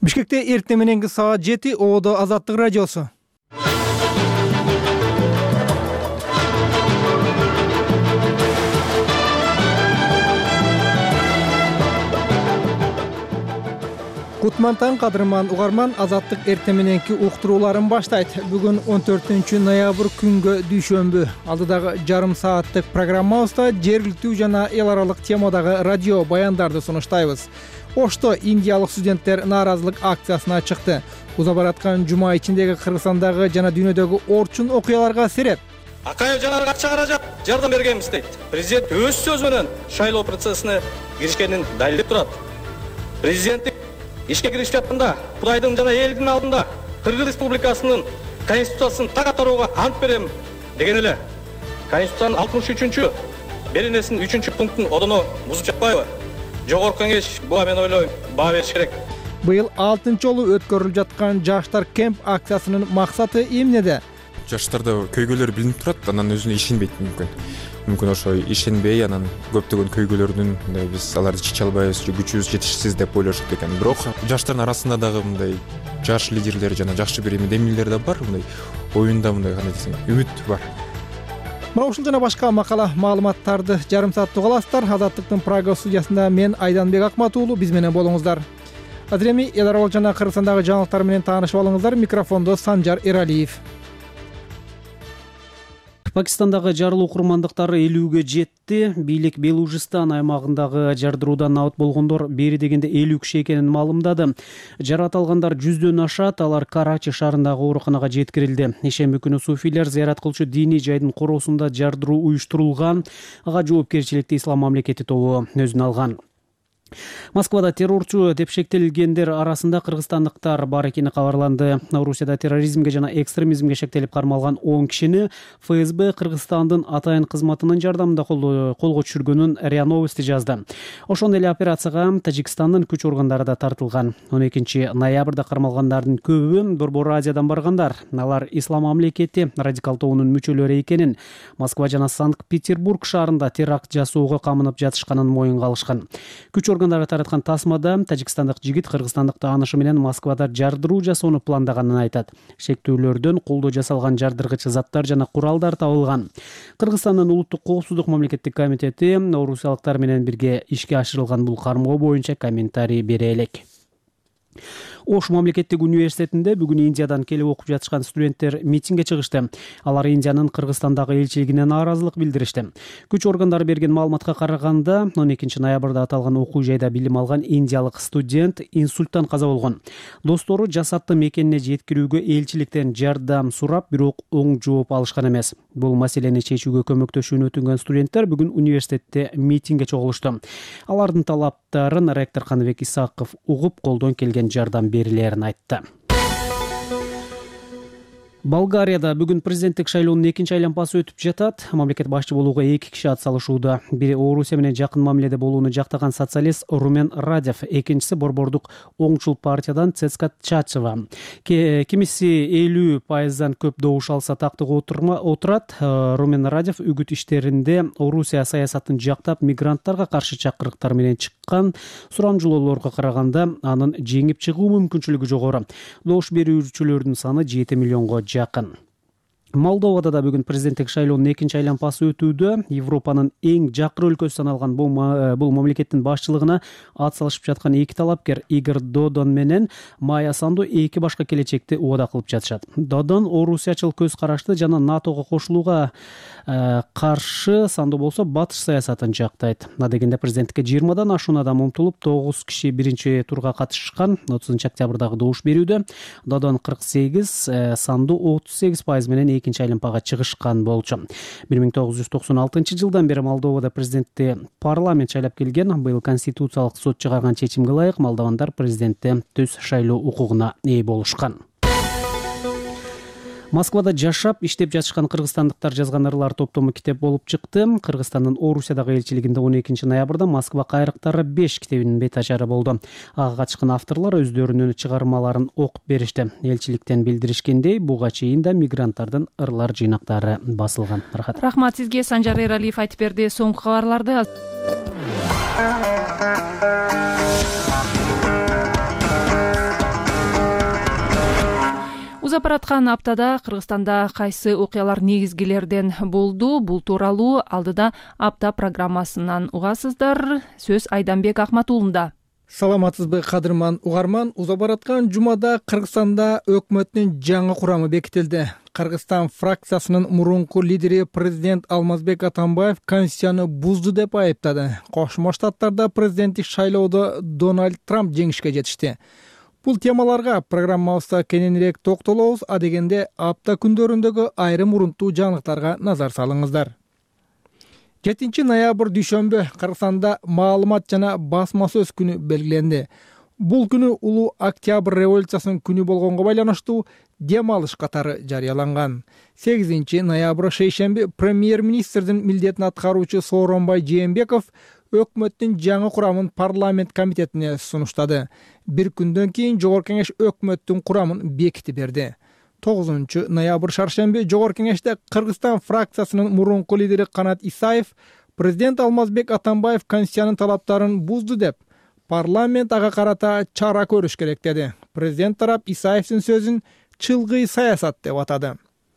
Бишкекте эртең мененки саат 7 Оодо Азаттык радиосу. Кутмантан кадырман угарман, Азаттык эртең мененки уктурууларын баштайт. Бүгүн 14 ноябрь күнгө дүйшөмбү. Алдыдагы жарым сааттык программабызда жергиликтүү жана эл аралык темадагы радио баяндарды сунуштайбыз. Ошто индиялык студенттер нааразылык акциясына чыкты. Уза бараткан жума ичиндеги Кыргызстандагы жана дүйнөдөгү орчун окуяларга сереп. Акаев жанарга акча каражат жардам бергенбиз дейт. Президент өз сөзү менен шайлоо процессине киришкенин далилдеп турат. Президенттик ишке киришип жатканда Кудайдын жана элдин алдында Кыргыз Республикасынын конституциясын так аткарууга ант берем деген эле. Конституциянын 63-чү беренесинин 3-чү пунктун одоно бузуп жатпайбы? Жогорку кеңеш буга мен ойлойм баа бериш керек. Быйыл 6-чы жолу өткөрүлүп жаткан жаштар кемп акциясынын максаты эмнеде? Жаштарда көйгөйлөр билинип турат, анан өзүнө ишенбейт мүмкүн ошо ишенбей, анан көптөгөн көйгөйлөрдүн биз аларды чече албайбыз, күчүбүз жетишсиз деп ойлошот экен. Бирок жаштардын арасында дагы мындай жаш лидерлер жана жакшы бир демилдер да бар, мындай оюнда мындай кандай десең, үмүт бар. Мына ушул жана башка макала маалыматтарды жарым саатта угаласыздар. Азаттыктын Прага студиясында мен Айданбек Акмат уулу, биз менен болуңуздар. Азыр эми эл аралык жана Кыргызстандагы жаңылыктар менен таанышып алыңыздар. Микрофондо Санжар Эралиев. Пакистандагы жарылуу курмандыктары 50-ге жетти. Бийлик Белужистан аймагындагы жардыруудан абат болгондор бери дегенде 50 киши экенин маалымдады. Жаракат алгандар 100дөн ашат. Алар Карачи шаарындагы ооруканага жеткирилди. Ишемби күнү суфилер зыярат кылчу диний жайдын короосунда жардыруу уюштурулган. Ага жоопкерчиликти Ислам мамлекети тобу өзүнө алган. Москвада террорчу деп шектелгендер арасында кыргызстандыктар бар экени кабарланды. Орусияда терроризмге жана экстремизмге шектелип кармалган 10 кишини ФСБ Кыргызстандын атайын кызматынын жардамында колго түшүргөнүн РИА Новости жазды. Ошондой эле операцияга Тажикстандын күч органдары да тартылган. 12 ноябрда кармалгандардын көбү Борбор Азиядан баргандар. Алар Ислам мамлекети радикал тобунун мүчөлөрү экенин, Москва жана Санкт-Петербург шаарында теракт жасоого камынып жатышканын моюнга алышкан. Күч органдары тараткан тасмада тажикстандык жигит кыргызстандык таанышы менен Москвада жардыруу жасоону пландаганын айтат. Шектүүлөрдөн колдо жасалган жардыргыч заттар жана куралдар табылган. Кыргызстандын улуттук коопсуздук мамлекеттик комитети орусиялыктар менен бирге ишке ашырылган бул кармоо боюнча комментарий бере элек. Ош мамлекеттик университетинде бүгүн Индиядан келип окуп жатышкан студенттер митингге чыгышты. Алар Индиянын Кыргызстандагы элчилигине нааразылык билдиришти. Күч органдары берген маалыматка караганда, 12 ноябрда аталган окуу жайда билим алган индиялык студент инсульттан каза болгон. Достору жасатты мекенине жеткирүүгө элчиликтен жардам сурап, бирок оң жооп алышкан эмес. Бул маселени чечүүгө көмөктөшүүнү өтүнгөн студенттер бүгүн университетте митингге чогулушту. Алардын талаптарын ректор Каныбек Исаков угуп, колдон келген жардам берилерин айтты. Болгарияда бүгүн президенттик шайлоонун экинчи айланпасы өтүп жатат. Мамлекет башчы болууга 2 киши ат салышууда. Бири Орусия менен жакын мамиледе болууну жактаган социалист Румен Радев, экинчиси борбордук оңчул партиядан Цецка Чачева. Кимиси 50% көп добуш алса тактыга отурат. Румен Радев үгүт иштеринде Орусия саясатын жактап, мигранттарга каршы чакырыктар менен чыккан сурамжылоолорго караганда анын жеңип чыгуу мүмкүнчүлүгү жогору. Добуш берүүчүлөрдүн саны 7 миллионго жакын. Молдовада да бүгүн президенттик шайлоонун экинчи айланпасы өтүүдө. Европанын эң жакыр өлкөсү саналган бул мамлекеттин башчылыгына ат салышып жаткан 2 талапкер Игорь Додон менен Майя Санду 2 башка келечекти убада кылып жатышат. Додон орусиячыл көз карашты жана НАТОго кошулууга каршы, Санду болсо батыш саясатын жактайт. Дегенде президенттикке 20дан ашуун адам умтулуп, 9 киши биринчи турга катышкан. 30 октябрдагы добуш берүүдө Додон 48, Санду 38% менен экинчи айланпага чыгышкан болчу. 1996 жылдан бери Молдовада президентти парламент шайлап келген. Быйыл конституциялык сот чыгарган чечимге ылайык молдовандар президентте төз шайлоо укугуна ээ болушкан. Москвада жашап, иштеп жатышкан кыргызстандыктар жазган ырлар топтому китеп болуп чыкты. Кыргызстандын Орусиядагы элчилигинде 12 ноябрда Москва кайрыктары 5 китебинин бет ачары болду. Ага катышкан авторлор өздөрүнүн чыгармаларын окуп беришти. Элчиликтен билдиришкендей, буга чейин да мигранттардын ырлар жыйнактары басылган. Рахмат сизге, Санжар Эралиев айтып берди. Соңку кабарларды уза бараткан аптада Кыргызстанда кайсы окуялар негизгилерден болду? Бул тууралуу алдыда апта программасынан угасыздар. Сөз Айданбек Акматуулунда. Саламатсызбы кадырман угарман, уза бараткан жумада Кыргызстанда өкмөттүн жаңы курамы бекитилди. Кыргызстан фракциясынын мурунку лидери президент Алмазбек Атамбаев Конституцияны бузду деп айыптады. Кошмо Штаттарда президенттик шайлоодо Дональд Трамп жеңишке жетишти. Бул темаларга программабызда кененирээк токтолобуз, адегенде апта күндөрүндөгү айрым урунттуу жаңылыктарга назар салыңыздар. 7 ноябрь дүйшөмбү Кыргызстанда маалымат жана басма сөз күнү белгиленди. Бул күнү улуу Октябрь революциясынын күнү болгонго байланыштуу дем алыш катары жарыяланган. 8 ноябрь шейшемби премьер-министрдин милдетин аткаруучу Сооронбай Жээнбеков өкмөттүн жаңы курамын парламент комитетине сунуштады. Бир күндөн кийин Жогорку кеңеш өкмөттүн курамын бекитип берди. 9 ноябрь шаршемби Жогорку кеңеште Кыргызстан фракциясынын мурунку лидери Канат Исаев президент Алмазбек Атамбаев Конституциянын талаптарын бузду деп парламент ага карата чара көрүш керек деди. Президент тарап Исаевдин сөзүн чылгый саясат деп атады.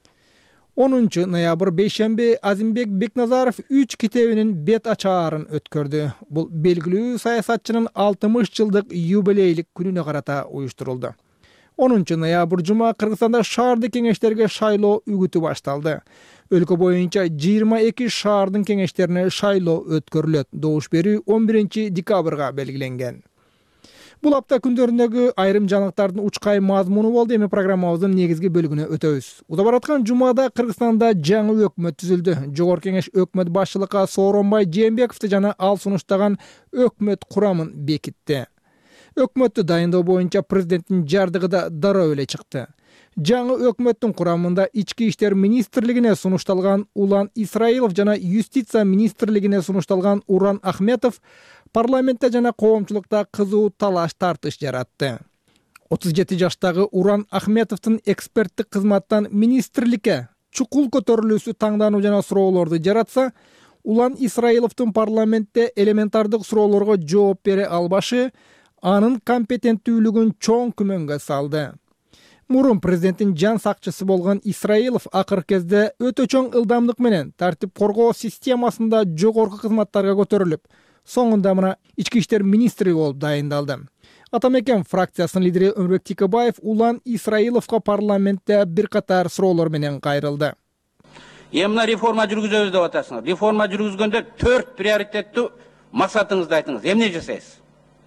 10 ноябрь бейшемби Азимбек Бекназаров 3 китебинин бет ачаарын өткөрдү. Бул белгилүү саясатчынын 60 жылдык юбилейлик күнүнө карата уюштурулду. 10 ноябрь жума Кыргызстанда шаардык кеңештерге шайлоо үгүтү башталды. Өлкө боюнча 22 шаардын кеңештерине шайлоо өткөрүлөт. Добуш берүү 11 декабрга белгиленген. Бул апта күндөрүндөгү айрым жаңылыктардын учкай мазмуну болду. Эми программабыздын негизги бөлүгүнө өтөбүз. Уза бараткан жумада Кыргызстанда жаңы өкмөт түзүлдү. Жогорку кеңеш өкмөт башчылыкка Сооронбай Жээнбековду жана ал сунуштаган өкмөт курамын бекитти. Өкмөттү дайындоо боюнча президенттин жардыгы да дароо эле чыкты. Жаңы өкмөттүн курамында ички иштер министрлигине сунушталган Улан Исраилов жана юстиция министрлигине сунушталган Уран Ахметов парламентте жана коомчулукта кызуу талаш тартыш жаратты. 37 жаштагы Уран Ахметовдун эксперттик кызматтан министрликке чукул көтөрүлүүсү таңдануу жана суроолорду жаратса, Улан Исраиловдун парламентте элементардык суроолорго жооп бере албашы анын компетенттүүлүгүн чоң күмөнгө салды. Мурун президенттин жан сакчысы болгон Исраилов акыркы кезде өтө чоң ылдамдык менен тартип коргоо системасында жогорку кызматтарга көтөрүлүп, соңунда мына ички иштер министри болуп дайындалды. Атамекен фракциясынын лидери Өмүрбек Текебаев Улан Исраиловго парламентте бир катар суроолор менен кайрылды. Эмне реформа жүргүзөбүз деп атасыңар? Реформа жүргүзгөндө 4 приоритеттүү максатыңызды айтыңыз. Эмне жасайсыз?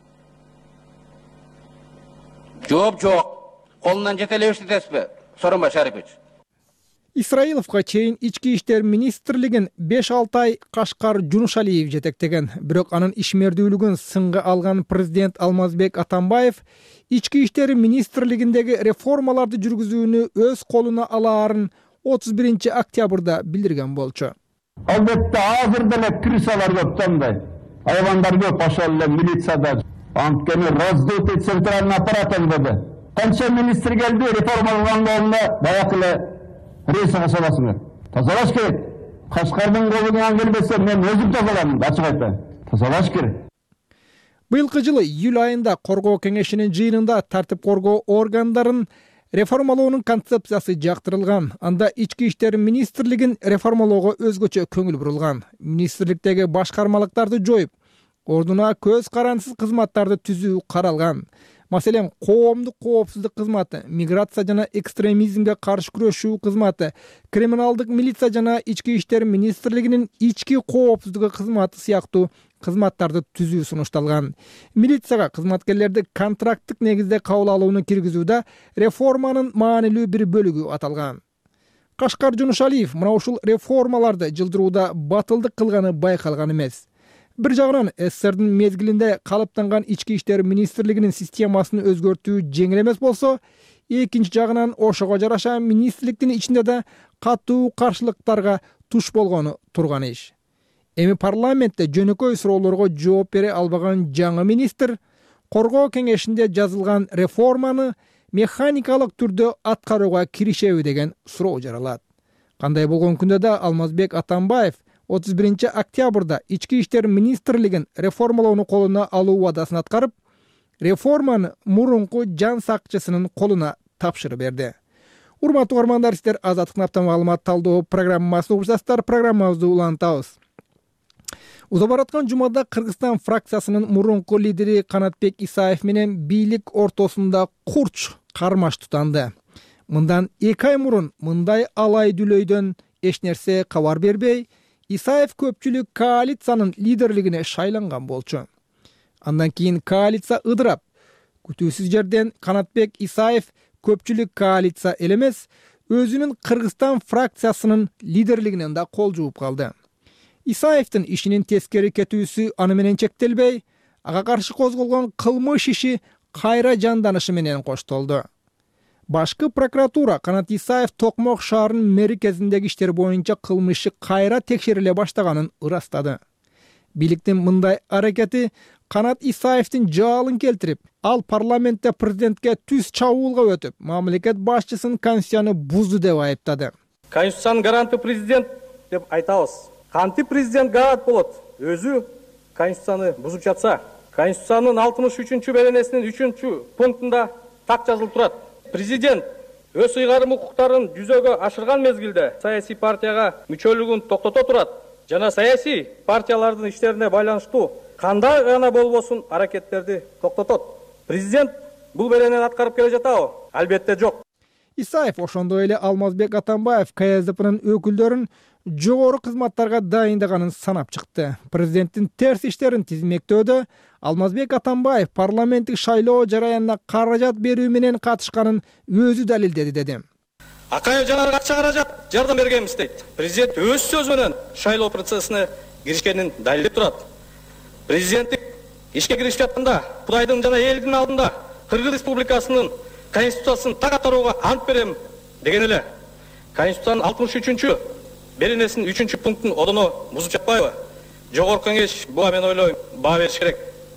Жооп жок. Колунан жете эле эштетесизби? Сооронбай Шарипович. Исраиловго чейин ички иштер министрлигин 5-6 ай Кашкар Жунушалиев жетектеген. Бирок анын ишмердүүлүгүн сынга алган президент Алмазбек Атамбаев ички иштер министрлигиндеги реформаларды жүргүзүүнү өз колуна алаарын 31 октябрда билдирген болчу. Албетте азыр деле крысалар көп тандай. Айвандар көп ошол эле милицияда. Анткени раздутый центральный аппарат албады. Канча министр келди, реформаланганда баягы эле рейс жасабасыңар. Тазалаш керек. Кашкардын колунан келбесе мен өзүм тазалайм, ачык айтайын. Тазалаш керек. Быйылкы жылы июль айында коргоо кеңешинин жыйынында тартип коргоо органдарын реформалоонун концепциясы жактырылган. Анда ички иштер министрлигин реформалоого өзгөчө көңүл бурулган. Министрликтеги башкармалыктарды жоюп, ордуна көз карансыз кызматтарды түзүү каралган. Маселен, коомдук коопсуздук кызматы, миграция жана экстремизмге каршы күрөшүү кызматы, криминалдык милиция жана ички иштер министрлигинин ички коопсуздугу кызматы сыяктуу кызматтарды түзүү сунушталган. Милицияга кызматкерлерди контракттык негизде кабыл алууну киргизүүдө реформанын маанилүү бир бөлүгү аталган. Кашкар Жунушалиев мына ушул реформаларды жылдырууда батылдык кылганы байкалган эмес. Бир жагынан СССРдин мезгилинде калыптанган ички иштер министрлигинин системасын өзгөртүү жеңил эмес болсо, экинчи жагынан ошого жараша министрликтин ичинде да катуу каршылыктарга туш болгону турган иш. Эми парламентте жөнөкөй суроолорго жооп бере албаган жаңы министр коргоо кеңешинде жазылган реформаны механикалык түрдө аткарууга киришеби деген суроо жаралат. Кандай болгон күндө да Алмазбек Атамбаев 31 октябрда ички иштер министрлигин реформалоону колуна алуу убадасын аткарып, реформаны мурунку жан сакчысынын колуна тапшырып берди. Урматтуу угармандар, сиздер Азаттыктын апта маалымат талдоо программасын угуп жатасыздар. Программабызды улантабыз. Уза бараткан жумада Кыргызстан фракциясынын мурунку лидери Канатбек Исаев менен бийлик ортосунда курч кармаш тутанды. Мындан 2 ай мурун мындай алай дүлөйдөн эч нерсе кабар бербей, Исаев көпчүлүк коалициянын лидерлигине шайланган болчу. Андан кийин коалиция ыдырап, күтүүсүз жерден Канатбек Исаев көпчүлүк коалиция элемес, өзүнүн Кыргызстан фракциясынын лидерлигинен да кол жууп калды. Исаевдин ишинин тескери кетүүсү аны менен чектелбей, ага каршы козголгон кылмыш иши кайра жанданышы менен коштолду. Башкы прокуратура Канат Исаев Токмок шаарынын меркезиндеги иштер боюнча кылмышы кайра текшериле баштаганын ырастады. Бийликтин мындай аракети Канат Исаевдин жаалын келтирип, ал парламентте президентке түз чабуулга өтүп, мамлекет башчысын конституцияны бузду деп айыптады. Конституциянын гаранты президент деп айтабыз. Кантип президент гарант болот? Өзү конституцияны бузуп жатса, конституциянын 63 беренесинин 3 пунктунда так жазылып турат. Президент өз ыйгарым укуктарын жүзөгө ашырган мезгилде саясий партияга мүчөлүгүн токтото турат жана саясий партиялардын иштерине байланыштуу кандай гана болбосун аракеттерди токтотот. Президент бул беренени аткарып келе жатабы? Албетте жок. Исаев ошондой эле Алмазбек Атамбаев КСДПнын өкүлдөрүн жогору кызматтарга дайындаганын санап чыкты. Президенттин терс иштерин тизмектөөдө Алмазбек Атамбаев парламенттик шайлоо жараянына каражат берүү менен катышканын өзү далилдеди деди. Акаев жанарга акча каражат жардам бергенбиз дейт. Президент өз сөзү менен шайлоо процессине киришкенин далилдеп турат. Президенттик ишке киришип жатканда Кудайдын жана элдин алдында Кыргыз Республикасынын конституциясын так аткарууга ант берем деген эле. Конституциянын 63 беренесинин 3 пунктун одоно бузуп жатпайбы? Жогорку кеңеш буга мен ойлойм баа бериш керек.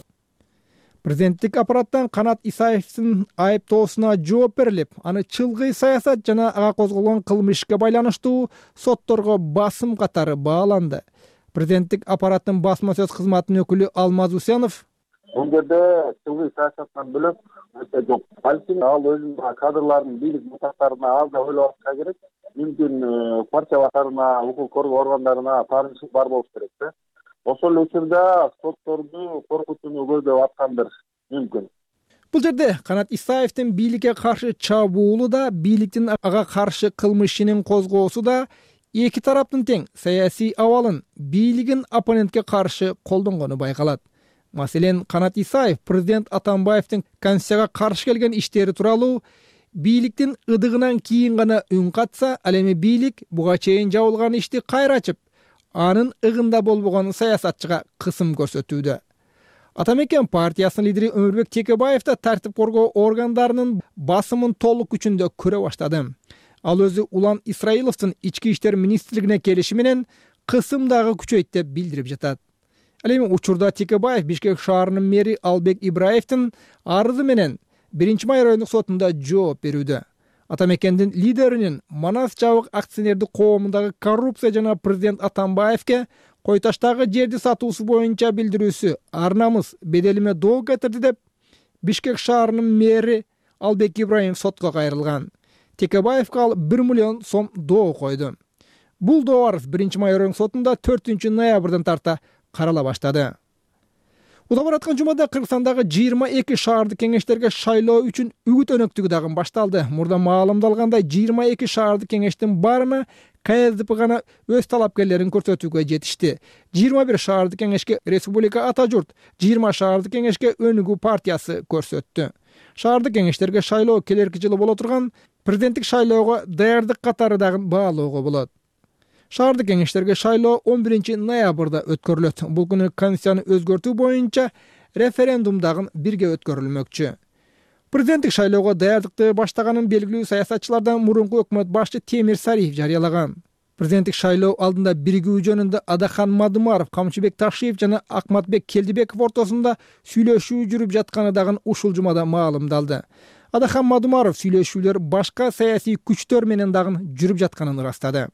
Президенттик аппараттан Канат Исаевдин айыптоосуна жооп берилип, аны чылгый саясат жана ага козголгон кылмышка байланыштуу сотторго басым катары бааланды. Президенттик аппараттын басма сөз кызматынын өкүлү Алмаз Усенов бул жерде чылгый саясаттан бөлөк нерсе жок. Балким ал өзүнүн кадрларын бийлик мутактарына аз да ойлошко керек. Мүмкүн партия башкарына, укук коргоо органдарына таанышы бар болуш керек да. Ошол учурда сотторду коркутууну көздөп аткандыр мүмкүн. Бул жерде Канат Исаевдин бийликке каршы чабуулу да, бийликтин ага каршы кылмышынын козгоосу да эки тараптын тең саясий абалын бийлигин оппонентке каршы колдонгону байкалат. Маселен, Канат Исаев президент Атамбаевдин конституцияга каршы келген иштери тууралуу бийликтин ыдыгынан кийин гана үн катса, ал эми бийлик буга чейин жабылган ишти кайра ачып, анын ыгында болбогон саясатчыга кысым көрсөтүүдө. Атамекен партиясынын лидери Өмүрбек Текебаев да тартип коргоо органдарынын басымын толук күчүндө көрө баштады. Ал өзү Улан Исраиловдун ички иштер министрлигине келиши менен кысым дагы күчөйт деп билдирип жатат. Ал эми учурда Текебаев Бишкек шаарынын мэри Албек Ибраевдин арызы менен 1 май райондук сотунда жооп берүүдө. Атамекендин лидеринин Манас жабык акционердик коомундагы коррупция жана президент Атамбаевке Койташтагы жерди сатуусу боюнча билдирүүсү арнамыз беделиме доо кетирди деп Бишкек шаарынын мэри Албек Ибраев сотко кайрылган. Текебаевге ал 1 миллион сом доо койду. Бул доо арыз 1 май райондук сотунда 4 ноябрдан тарта карала баштады. Уда бараткан жумада Кыргызстандагы 22 шаардык кеңештерге шайлоо үчүн үгүт өнөктүгү дагы башталды. Мурда маалымдалгандай 22 шаардык кеңештин барына КСДП гана өз талапкерлерин көрсөтүүгө жетишти. 21 шаардык кеңешке Республика Ата журт, 20 шаардык кеңешке Өнүгүү партиясы көрсөттү. Шаардык кеңештерге шайлоо келерки жылы боло турган президенттик шайлоого даярдык катары дагы баалоого болот. Шаардык кеңештерге шайлоо 11 ноябрда өткөрүлөт. Бул күнү конституцияны өзгөртүү боюнча референдум дагы бирге өткөрүлмөкчү. Президенттик шайлоого даярдыкты баштаганын белгилүү саясатчылардан мурунку өкмөт башчы Темир Сариев жарыялаган. Президенттик шайлоо алдында биригүү жөнүндө Адахан Мадымаров, Камчыбек Ташиев жана Акматбек Келдибеков ортосунда сүйлөшүү жүрүп жатканы дагы ушул жумада маалымдалды. Адахан Мадымаров сүйлөшүүлөр башка саясий күчтөр менен дагы жүрүп жатканын ырастады.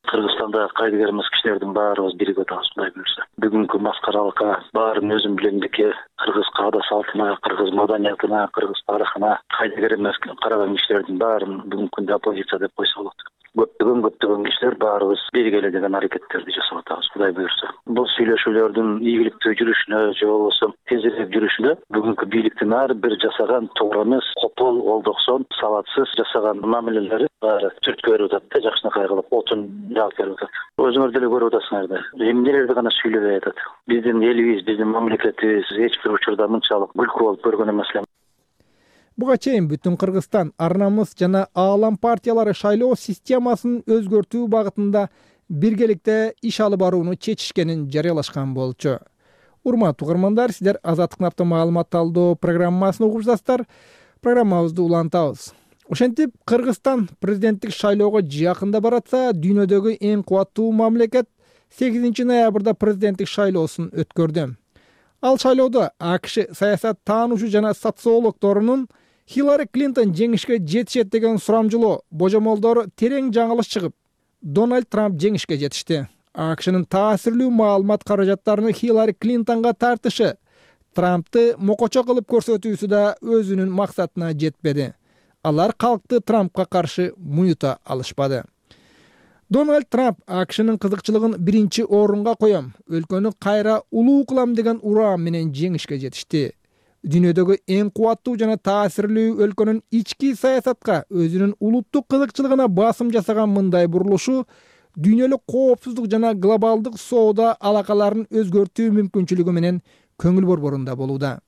Кыргызстанда кайдыгер эмес кишилердин баарыбыз биригип атабыз Кудай буюрса. Бүгүнкү маскаралыкка баарын өзүм билемдикке, кыргыз каада салтына, кыргыз маданиятына, кыргыз тарыхына кайдыгер эмес караган кишилердин баарын бүгүнкү күндө оппозиция деп койсо болот. Көптөгөн кишилер баарыбыз биригеле деген аракеттерди жасап атабыз Кудай буюрса. Бул сүйлөшүүлөрдүн ийгиликтүү жүрүшүнө же болбосо тезирээк жүрүшүнө бүгүнкү бийликтин ар бир жасаган туура эмес, копол, олдоксон, сабатсыз жасаган мамилелери баары түрткө берип атат да, жакшынакай кылып отун жаап берип атат. Өзүңөр деле көрүп атасыңар да. Эмнелерди гана сүйлөбөй атат. Биздин элибиз, биздин мамлекетибиз эч бир учурда мынчалык күлкү болуп көргөн эмес элем. Буга чейин бүтүн Кыргызстан Ар намыс жана Аалам партиялары шайлоо системасын өзгөртүү багытында биргеликте иш алып барууну чечишкенин жарыялашкан болчу. Урматтуу угармандар, сиздер Азаттык маалымат талдоо программасын угуп жатасыздар. Программабызды улантабыз. Ошентип, Кыргызстан президенттик шайлоого жакында баратса, дүйнөдөгү эң кубаттуу мамлекет 8 ноябрда президенттик шайлоосун өткөрдү. Ал шайлоодо АКШ саясат таануучу жана социологдорунун Хиллари Клинтон жеңишке жетишет деген сурамжылоо божомолдору терең жаңылыш чыгып, Дональд Трамп жеңишке жетишти. АКШнын таасирлүү маалымат каражаттарынын Хиллари Клинтонго тартышы Трампты мокочо кылып көрсөтүүсү да өзүнүн максатына жетпеди. Алар калкты Трампка каршы муюта алышпады. Дональд Трамп АКШнын кызыкчылыгын биринчи орунга коем, өлкөнү кайра улуу кылам деген ураан менен жеңишке жетишти. Дүйнөдөгү эң кубаттуу жана таасирлүү өлкөнүн ички саясатка, өзүнүн улуттук кызыкчылыгына басым жасаган мындай бурулушу дүйнөлүк коопсуздук жана глобалдык соода алакаларын өзгөртүү мүмкүнчүлүгү менен көңүл борборунда болууда.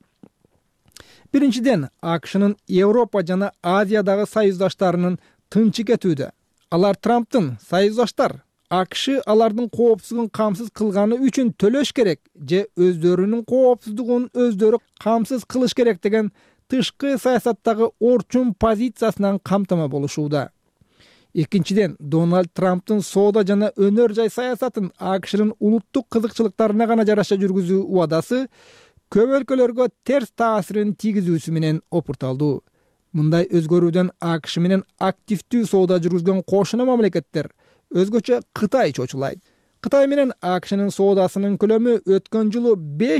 Биринчиден, АКШнын Европа жана Азиядагы союздаштарынын тынчы кетүүдө. Алар Трамптын союздаштар АКШ алардын коопсуздугун камсыз кылганы үчүн төлөш керек же өздөрүнүн коопсуздугун өздөрү камсыз кылыш керек деген тышкы саясаттагы орчун позициясынан камтама болушууда. Экинчиден, Дональд Трамптын соода жана өнөр жай саясатын АКШнын улуттук кызыкчылыктарына гана жараша жүргүзүү убадасы көп өлкөлөргө терс таасирин тийгизүүсү менен опурталдуу. Мындай өзгөрүүдөн АКШ менен активдүү соода жүргүзгөн кошуна мамлекеттер, өзгөчө Кытай чочулайт. Кытай менен АКШнын соодасынын көлөмү өткөн жылы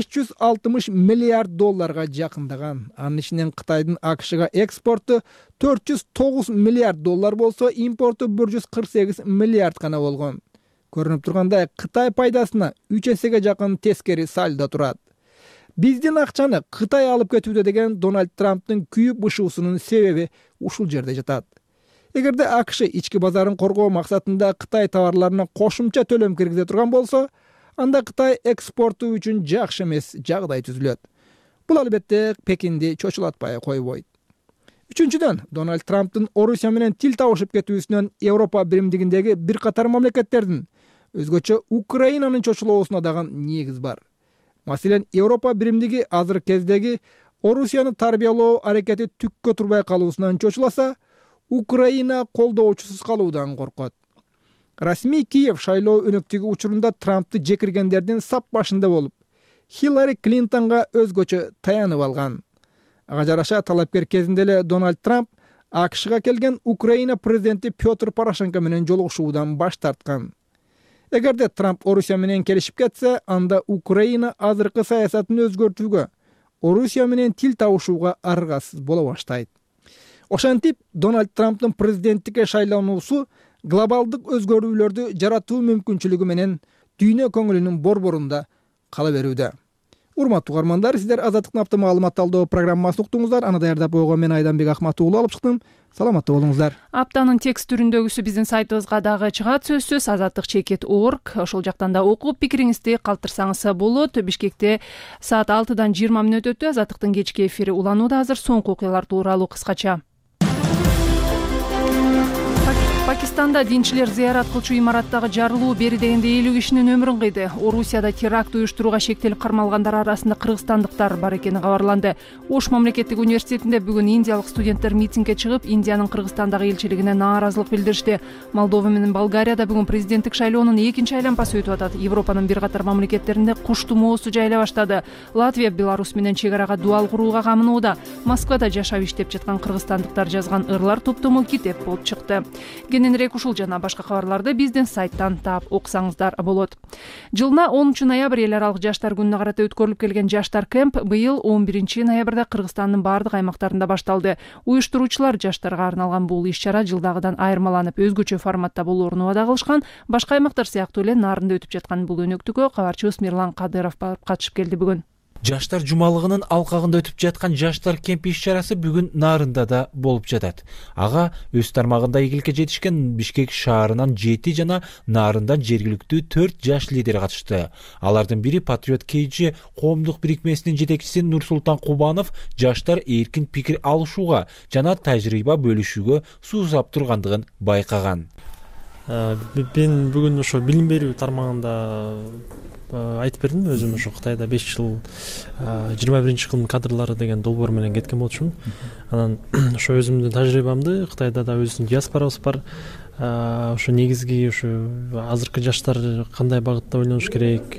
$560 миллиард жакындаган. Анын ичинен Кытайдын АКШга экспорту $409 миллиард болсо, импорту $148 миллиард гана болгон. Көрүнүп тургандай, Кытай пайдасына 3 эсеге жакын тескери сальдо турат. Биздин акчаны Кытай алып кетүүдө деген Дональд Трамптын күйүп бышуусунун себеби ушул жерде жатат. Эгерде АКШ ички базарын коргоо максатында Кытай товарларына кошумча төлөм киргизе турган болсо, анда Кытай экспорту үчүн жакшы эмес жагдай түзүлөт. Бул албетте Пекинди чочулатпай койбойт. Үчүнчүдөн, Дональд Трамптын Орусия менен тил табышып кетүүсүнөн Европа биримдигиндеги бир катар мамлекеттердин, өзгөчө Украинанын чочулоосуна дагы негиз бар. Маселен, Европа биримдиги азыр кездеги Орусияны тарбиялоо аракети түккө турбай калуусунан чочуласа, Украина колдоочусуз калуудан коркот. Расмий Киев шайлоо өнөктүгү учурунда Трампты жекиргендердин сап башында болуп, Хиллари Клинтонго өзгөчө таянып алган. Ага жараша талапкер кезинде эле Дональд Трамп АКШга келген Украина президенти Петр Порошенко менен жолугушуудан баш тарткан. Эгерде Трамп Орусия менен келишип кетсе, анда Украина азыркы саясатын өзгөртүүгө, Орусия менен тил табышууга аргасыз боло баштайт. Ошентип, Дональд Трамптын президенттикке шайлануусу глобалдык өзгөрүүлөрдү жаратуу мүмкүнчүлүгү менен дүйнө көңүлүнүн борборунда кала берүүдө. Урматтуу угармандар, сиздер Азаттык маалымат талдоо программасын уктуңуздар. Аны даярдап койгон мен Айданбек Акматов уулу алып чыктым. Саламатта болуңуздар. Аптанын текст түрүндөгүсү биздин сайтыбызга дагы чыгат, сөзсүз azattik.org. Ошол жактан да окуп пикириңизди калтырсаңыз болот. Бишкекте саат 6-дан 20 мүнөт өттү. Азаттыктын кечки эфири уланууда. Азыр соңку окуялар тууралуу кыскача. Пакистанда динчилер зыярат кылчу имараттагы жарылуу бери дегенде 50 кишинин өмүрүн кыйды. Орусияда теракт уюштурууга шектелип кармалгандар арасында кыргызстандыктар бар экени кабарланды. Ош мамлекеттик университетинде бүгүн индиялык студенттер митингге чыгып, Индиянын Кыргызстандагы элчилигине нааразылык билдиришти. Молдова менен Болгарияда бүгүн президенттик шайлоонун экинчи айланпасы өтүп атат. Европанын бир катар мамлекеттеринде куш тумоосу жайла баштады. Латвия Беларусь менен чек-арага дуал курууга камынууда. Москвада жашап иштеп жаткан кыргызстандыктар жазган ырлар топтому китеп болуп чыкты. кененирээк ушул жана башка кабарларды биздин сайттан таап окусаңыздар болот. Жылына 10 ноябрь эл аралык жаштар күнүнө карата өткөрүлүп келген жаштар кемп быйыл 11 ноябрда Кыргызстандын бардык аймактарында башталды. Уюштуруучулар жаштарга арналган бул иш-чара жылдагыдан айырмаланып өзгөчө форматта болоорун убада кылышкан. Башка аймактар сыяктуу эле Нарында өтүп жаткан бул өнөктүккө кабарчыбыз Мирлан Кадыров барып катышып келди бүгүн. Жаштар жумалыгынын алкагында өтүп жаткан жаштар кемп иш-чарасы бүгүн Нарында да болуп жатат. Ага өз тармагында ийгиликке жетишкен Бишкек шаарынан 7 жана Нарындан жергиликтүү 4 жаш лидер катышты. Алардын бири Патриот КЖ коомдук бирикмесинин жетекчиси Нурсултан Кубанов жаштар эркин пикир алышууга жана тажрыйба бөлүшүүгө суусап тургандыгын байкаган. Мен бүгүн ошо билим берүү тармагында айтып бердим. Өзүм ошо Кытайда 5 жыл 21-кылымдын кадрлары деген долбоор менен кеткен болчумун. Анан ошо өзүмдүн тажрыйбамды Кытайда да өзүнүн диаспорабыз бар. Ошо негизги ошо азыркы жаштар кандай багытта ойлонуш керек.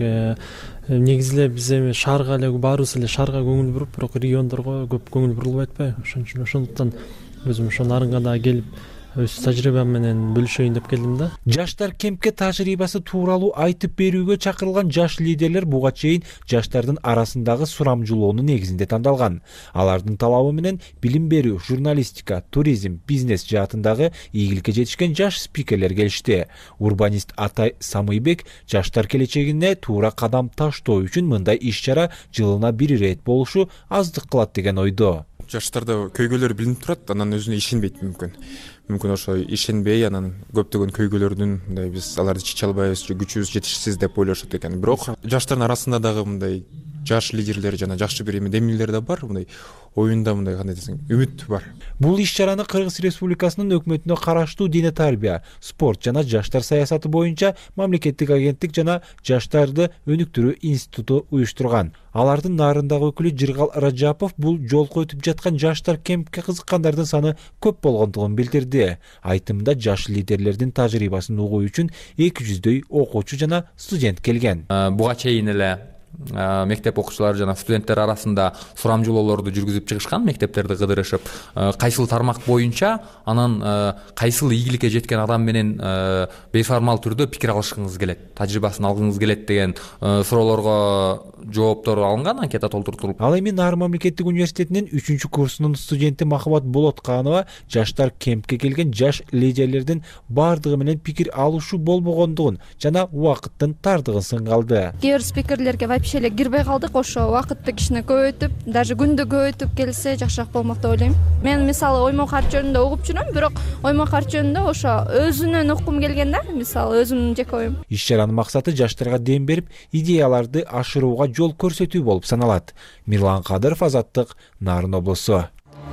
Негизи эле биз эми шаарга эле баарыбыз эле шаарга көңүл буруп, бирок региондорго көп көңүл бурулбай атпайбы? Ошондуктан өзүм ошо Нарынга да келип өз тажрыйбам менен бөлүшөйүн деп келдим да. Жаштар кемпке тажрыйбасы тууралуу айтып берүүгө чакырылган жаш лидерлер буга чейин жаштардын арасындагы сурамжылоонун негизинде тандалган. Алардын талабы менен билим берүү, журналистика, туризм, бизнес жаатындагы ийгиликке жетишкен жаш спикерлер келишти. Урбанист Атай Самыйбек жаштар келечегине туура кадам таштоо үчүн мындай иш-чара жылына 1 ирет болушу аздык кылат деген ойдо. Жаштарда көйгөйлөр билинип турат, анан өзүнө ишенбейт мүмкүн ошо ишенбей, анан көптөгөн көйгөйлөрдүн мындай биз аларды чече албайбыз, күчүбүз жетишсиз деп ойлошот экен. Бирок жаштардын арасында дагы мындай жаш лидерлер жана жакшы бир демилер да бар. Мындай оюнда мындай кандай десең, үмүт бар. Бул иш-чараны Кыргыз Республикасынын өкмөтүнө караштуу Дене тарбия, спорт жана жаштар саясаты боюнча мамлекеттик агенттик жана жаштарды өнүктүрүү институту уюштурган. Алардын Нарындагы өкүлү Жыргал Раджапов бул жолку өтүп жаткан жаштар кемпке кызыккандардын саны көп болгондугун билдирди. Айтымда жаш лидерлердин тажрыйбасын угуу үчүн 200дөй окуучу жана студент келген. Буга чейин эле мектеп окуучулары жана студенттер арасында сурамжылоолорду жүргүзүп чыгышкан, мектептерди кыдырышып, кайсыл тармак боюнча, анан кайсыл ийгиликке жеткен адам менен бейформал түрдө пикир алышкыңыз келет, тажрыйбасын алгыңыз келет деген суроолорго жооптор алынган, анкета толтуртулуп. Ал эми Нарын мамлекеттик университетинин 3-курсунун студенти Махабат Болотканова жаштар кемпке келген жаш лидерлердин бардыгы менен пикир алышуу болбогондугун жана убакыттын тардыгын сынгалды. Кээ бир спикерлерге вообще эле кирбей калдык, ошо убакытты кичине көбөйтүп, даже күндү көбөйтүп келсе жакшыраак болмок деп ойлойм. Мен мисалы оймок арт жөнүндө угуп жүрөм, бирок оймок арт жөнүндө ошо өзүнөн уккум келген да, мисалы өзүмдүн жеке оюм. Иш-чаранын максаты жаштарга дем берип, идеяларды ашырууга жол көрсөтүү болуп саналат. Мирлан Кадыров, Азаттык, Нарын облусу.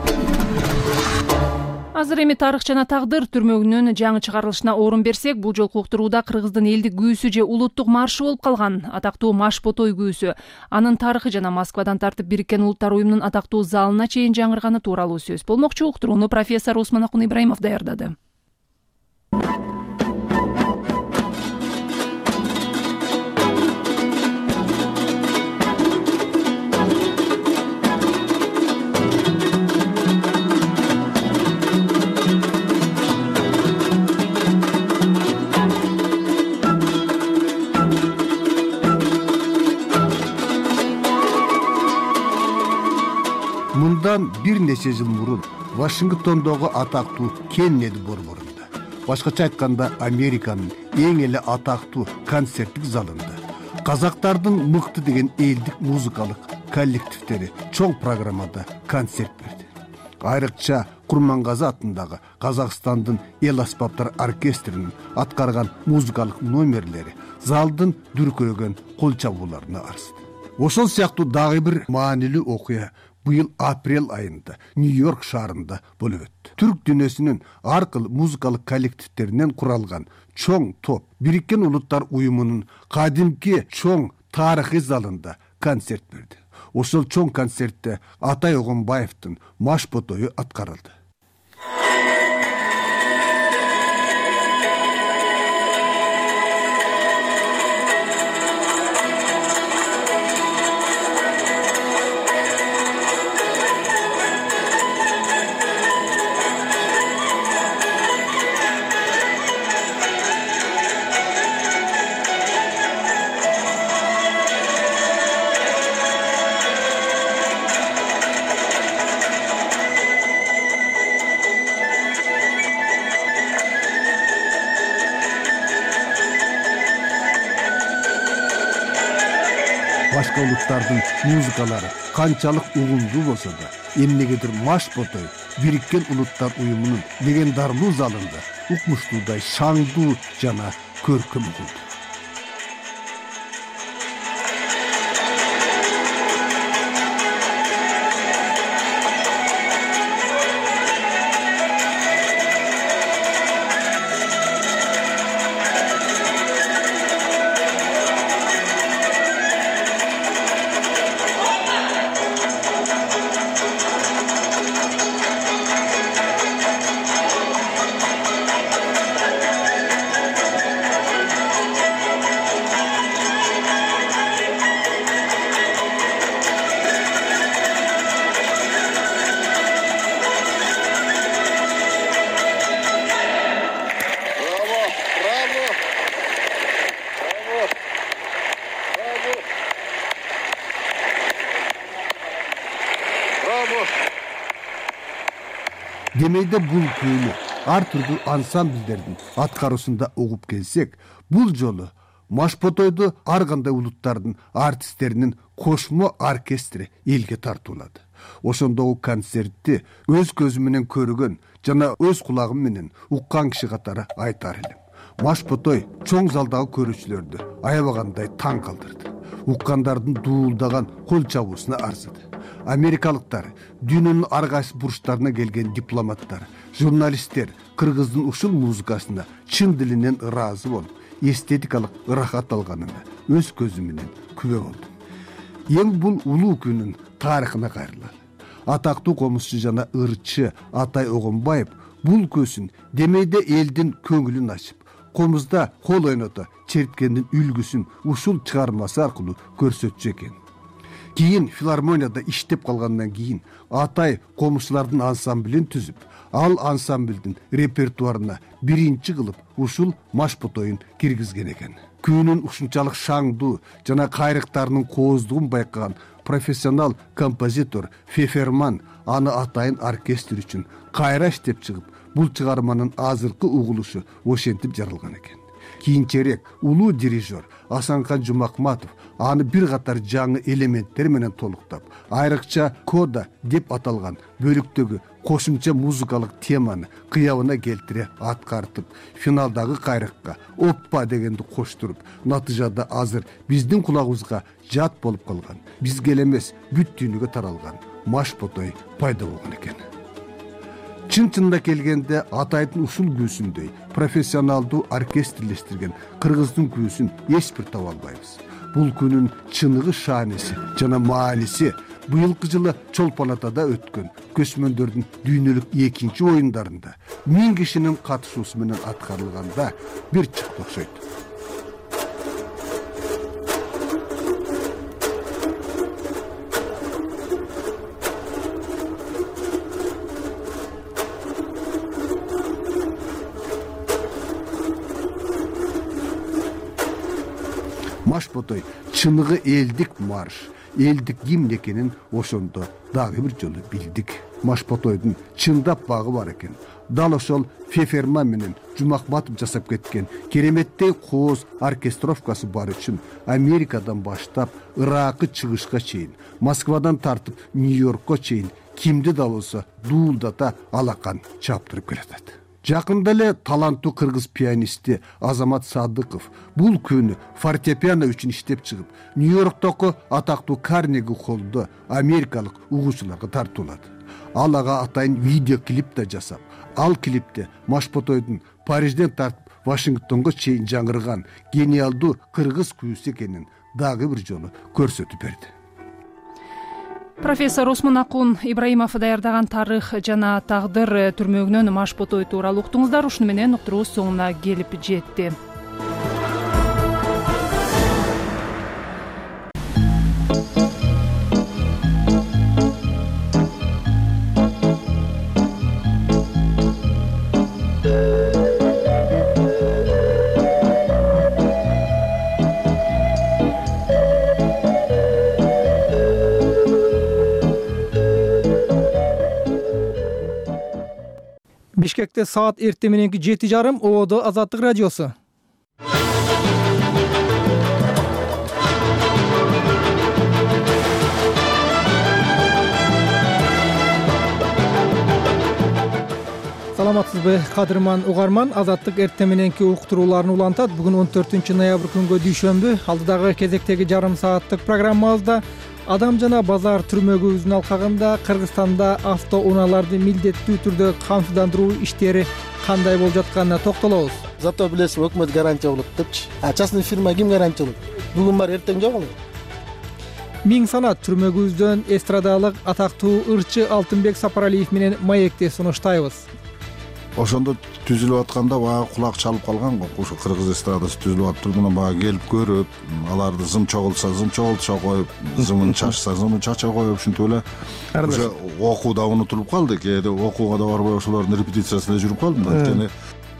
Азыр эми тарых жана тагдыр түрмөгүнүн жаңы чыгарылышына орун берсек, бул жолку уктурууда Кыргыздын элдик күүсү же улуттук маршы болуп калган атактуу Машботой күүсү. Анын тарыхы жана Москвадан тартып Бириккен Улуттар уюмунун атактуу залына чейин жаңырганы тууралуу сөз болмокчу. Уктурууну профессор Усманакун Ибраимов даярдады. Мындан бир нече жыл мурун Вашингтондогу атактуу Кеннеди борборунда, башкача айтканда Американын эң эле атактуу концерттик залында казактардын мыкты деген элдик музыкалык коллективдери чоң программада концерт берди. Айрыкча Курмангазы атындагы Казакстандын эл аспаптар оркестринин аткарган музыкалык номерлери залдын дүркүрөгөн кол чабууларына арзды. Ошол сыяктуу дагы бир маанилүү окуя быйыл апрель айында Нью-Йорк шаарында болуп өттү. Түрк дүйнөсүнүн ар кыл музыкалык коллективдеринен куралган чоң топ Бириккен Улуттар уюмунун кадимки чоң тарыхый залында концерт берди. Ошол чоң концертте Атай Огонбаевдин Машботою аткарылды. башка улуттардын музыкалары канчалык угумдуу болсо да, эмнегедир Машботой Бириккен Улуттар уюмунун легендарлуу залында укмуштуудай шаңдуу жана көркөм угулду. Демейде бул күйүнү ар түрдүү ансамблдердин аткаруусунда угуп келсек, бул жолу Машботойду ар кандай улуттардын артисттеринин кошмо оркестри элге тартуулады. Ошондогу концертти өз көзүм менен көргөн жана өз кулагым менен уккан киши катары айтар элем. Машботой чоң залдагы көрүүчүлөрдү аябагандай таң калтырды. Уккандардын дуулдаган кол чабуусуна арзыды. Америкалыктар, дүйнөнүн ар кайсы бурчтарына келген дипломаттар, журналисттер кыргыздын ушул музыкасына чын дилинен ыраазы болуп, эстетикалык ырахат алганына өз көзүм менен күбө болдум. Эң бул улуу күнүн тарыхына кайрылалы. Атактуу комузчу жана ырчы Атай Огонбаев бул көсүн демейде элдин көңүлүн ачып, комузда кол ойното черткендин үлгүсүн ушул чыгармасы аркылуу көрсөтчү экен. Кийин филармонияда иштеп калгандан кийин Атай комузчулардын ансамблин түзүп, ал ансамблдин репертуарына биринчи кылып ушул Машботойун киргизген экен. Күнүн ушунчалык шаңдуу жана кайрыктарынын кооздугун байкаган профессионал композитор Феферман аны Атайын оркестр үчүн кайра иштеп чыгып, бул чыгарманын азыркы угулушу ошентип жаралган экен. Кийинчерээк улуу дирижер Асанхан Жумакматов аны бир катар жаңы элементтер менен толуктап, айрыкча кода деп аталган бөлүктөгү кошумча музыкалык теманы кыябына келтире аткартып, финалдагы кайрыкка оппа дегенди коштуруп, натыйжада азыр биздин кулагыбызга жат болуп калган, бизге эле эмес бүт дүйнөгө таралган Машботой пайда болгон экен. Чын-чынында келгенде Атайдын ушул күүсүндөй профессионалдуу оркестрлештирген кыргыздын күүсүн эч бир таба албайбыз. Бул күнүн чыныгы шааниси жана мааниси быйылкы жылы Чолпон Атада өткөн көчмөндөрдүн дүйнөлүк экинчи оюндарында 1000 кишинин катышуусу менен аткарылганда бир чыкты окшойт. Машботой чыныгы элдик марш, элдик гимн экенин ошондо дагы бир жолу билдик. Машботойдун чындап багы бар экен. Дал ошол Феферман менен Жумакматов жасап кеткен кереметтей кооз оркестровкасы бар үчүн Америкадан баштап Иракы чыгышка чейин, Москвадан тартып Нью-Йоркко чейин кимди да болсо дуулдата алакан чаптырып келатат. Жакында эле таланттуу кыргыз пианисти Азамат Садыков бул күнү фортепиано үчүн иштеп чыгып, Нью-Йорктогу атактуу Карнеги холлдо америкалык угуучуларга тартуулады. Ал ага атайын видеоклип да жасап, ал клипте Машботойдун Парижден тартып Вашингтонго чейин жаңырган гениалдуу кыргыз күүсү экенин дагы бир жолу көрсөтүп берди. Профессор Осмон Акун Ибраимов даярдаган тарых жана тагдыр түрмөгүнөн Машботой тууралуу уктуңуздар. Ушуну менен уктурубуз соңуна келип жетти. Бишкекте саат эртең мененки 7:30 ООД Азаттык радиосу. Саламатсызбы кадырман угарман, Азаттык эртең мененки уктурууларын улантат. Бүгүн 14 ноябрь күнгө дүйшөмбү. Алдыдагы кезектеги жарым сааттык программабызда адам жана базар түрмөгүбүздүн алкагында Кыргызстанда автоунааларды милдеттүү түрдө камсыздандыруу иштери кандай болуп жатканына токтолобуз. Зато билесиң, өкмөт гарантия болот депчи. Частный фирма ким гарантия болот? Бүгүн бар, эртең жок эле. Миң санат түрмөгүбүздөн эстрадалык атактуу ырчы Алтынбек Сапаралиев менен маекти сунуштайбыз. Ошондо түзүлүп атканда бага кулак чалып калган го. Ошо кыргыз эстрадасы түзүлүп атты. Мына бага келип көрүп, аларды зым чогултса зым чогултуша коюп, зымын чачса зымын чача коюп, ушинтип эле уже окууда унутулуп калды. Кээде окууга да барбай ошолордун репетициясында жүрүп калдым да. Анткени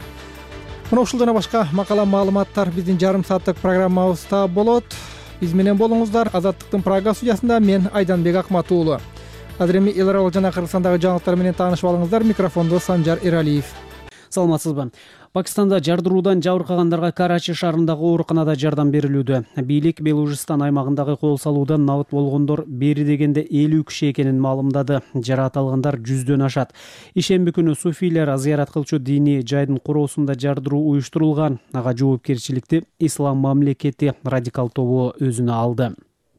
мына ушул жана башка макала маалыматтар биздин жарым сааттык программабызда болот. Биз менен болуңуздар. Азаттыктын Прага студиясында мен Айданбек Акмат уулу. Азыр эми эл аралык жана Кыргызстандагы жаңылыктар менен таанышып алыңыздар. Микрофондо Санжар Эралиев. Саламатсызбы. Пакистанда жардыруудан жабыркагандарга Карачи шаарындагы ооруканада жардам берилүүдө. Бийлик Белужистан аймагындагы кол салуудан набыт болгондор бери дегенде 50 киши экенин маалымдады. Жараат алгандар 100дөн ашат. Ишемби күнү суфийлер зыярат кылчу диний жайдын куроосунда жардыруу уюштурулган. Ага жоопкерчиликти Ислам мамлекети радикал тобу өзүнө алды.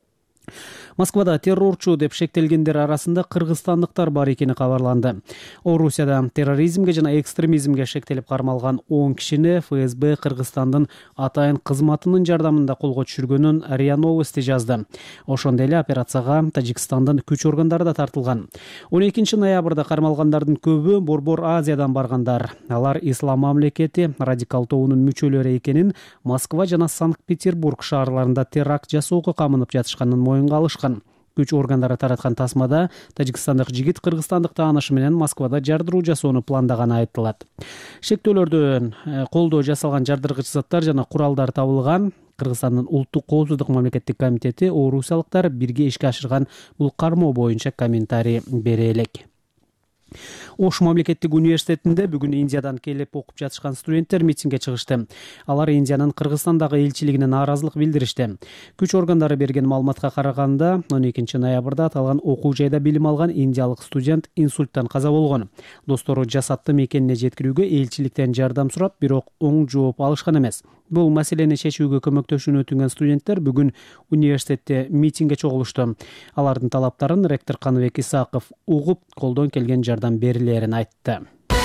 Москвада террорчу деп шектелгендер арасында кыргызстандыктар бар экени кабарланды. Орусияда терроризмге жана экстремизмге шектелип кармалган 10 кишини ФСБ Кыргызстандын атайын кызматынын жардамында колго түшүргөнүн РИА Новости жазды. Ошондой эле операцияга Тажикстандын күч органдары да тартылган. 12 ноябрда кармалгандардын көбү Борбор Азиядан баргандар. Алар Ислам мамлекети радикал тобунун мүчөлөрү экенин, Москва жана Санкт-Петербург шаарларында теракт жасоого камынып жатышканын моюнга алышкан. Күч органдары тараткан тасмада тажикстандык жигит кыргызстандык таанышы менен Москвада жардыруу жасоону пландаганы айтылат. Шектөөлөрдөн колдоо жасалган жардыргыч заттар жана куралдар табылган. Кыргызстандын улуттук коопсуздук мамлекеттик комитети орусиялыктар бирге ишке ашырган бул кармоо боюнча комментарий бере элек. Ош мамлекеттик университетинде бүгүн Индиядан келип окуп жатышкан студенттер митингге чыгышты. Алар Индиянын Кыргызстандагы элчилигине нааразылык билдиришти. Күч органдары берген маалыматка караганда 12 ноябрда аталган окуу жайда билим алган индиялык студент инсульттан каза болгон. Достору жасатты мекенине жеткирүүгө элчиликтен жардам сурап, бирок оң жооп алышкан эмес. Бул маселени чечүүгө көмөктөшүүнү өтүнгөн студенттер бүгүн университетте митингге чогулушту. Алардын талаптарын ректор Каныбек Исаков угуп, колдон келген жардам берилерин айтты.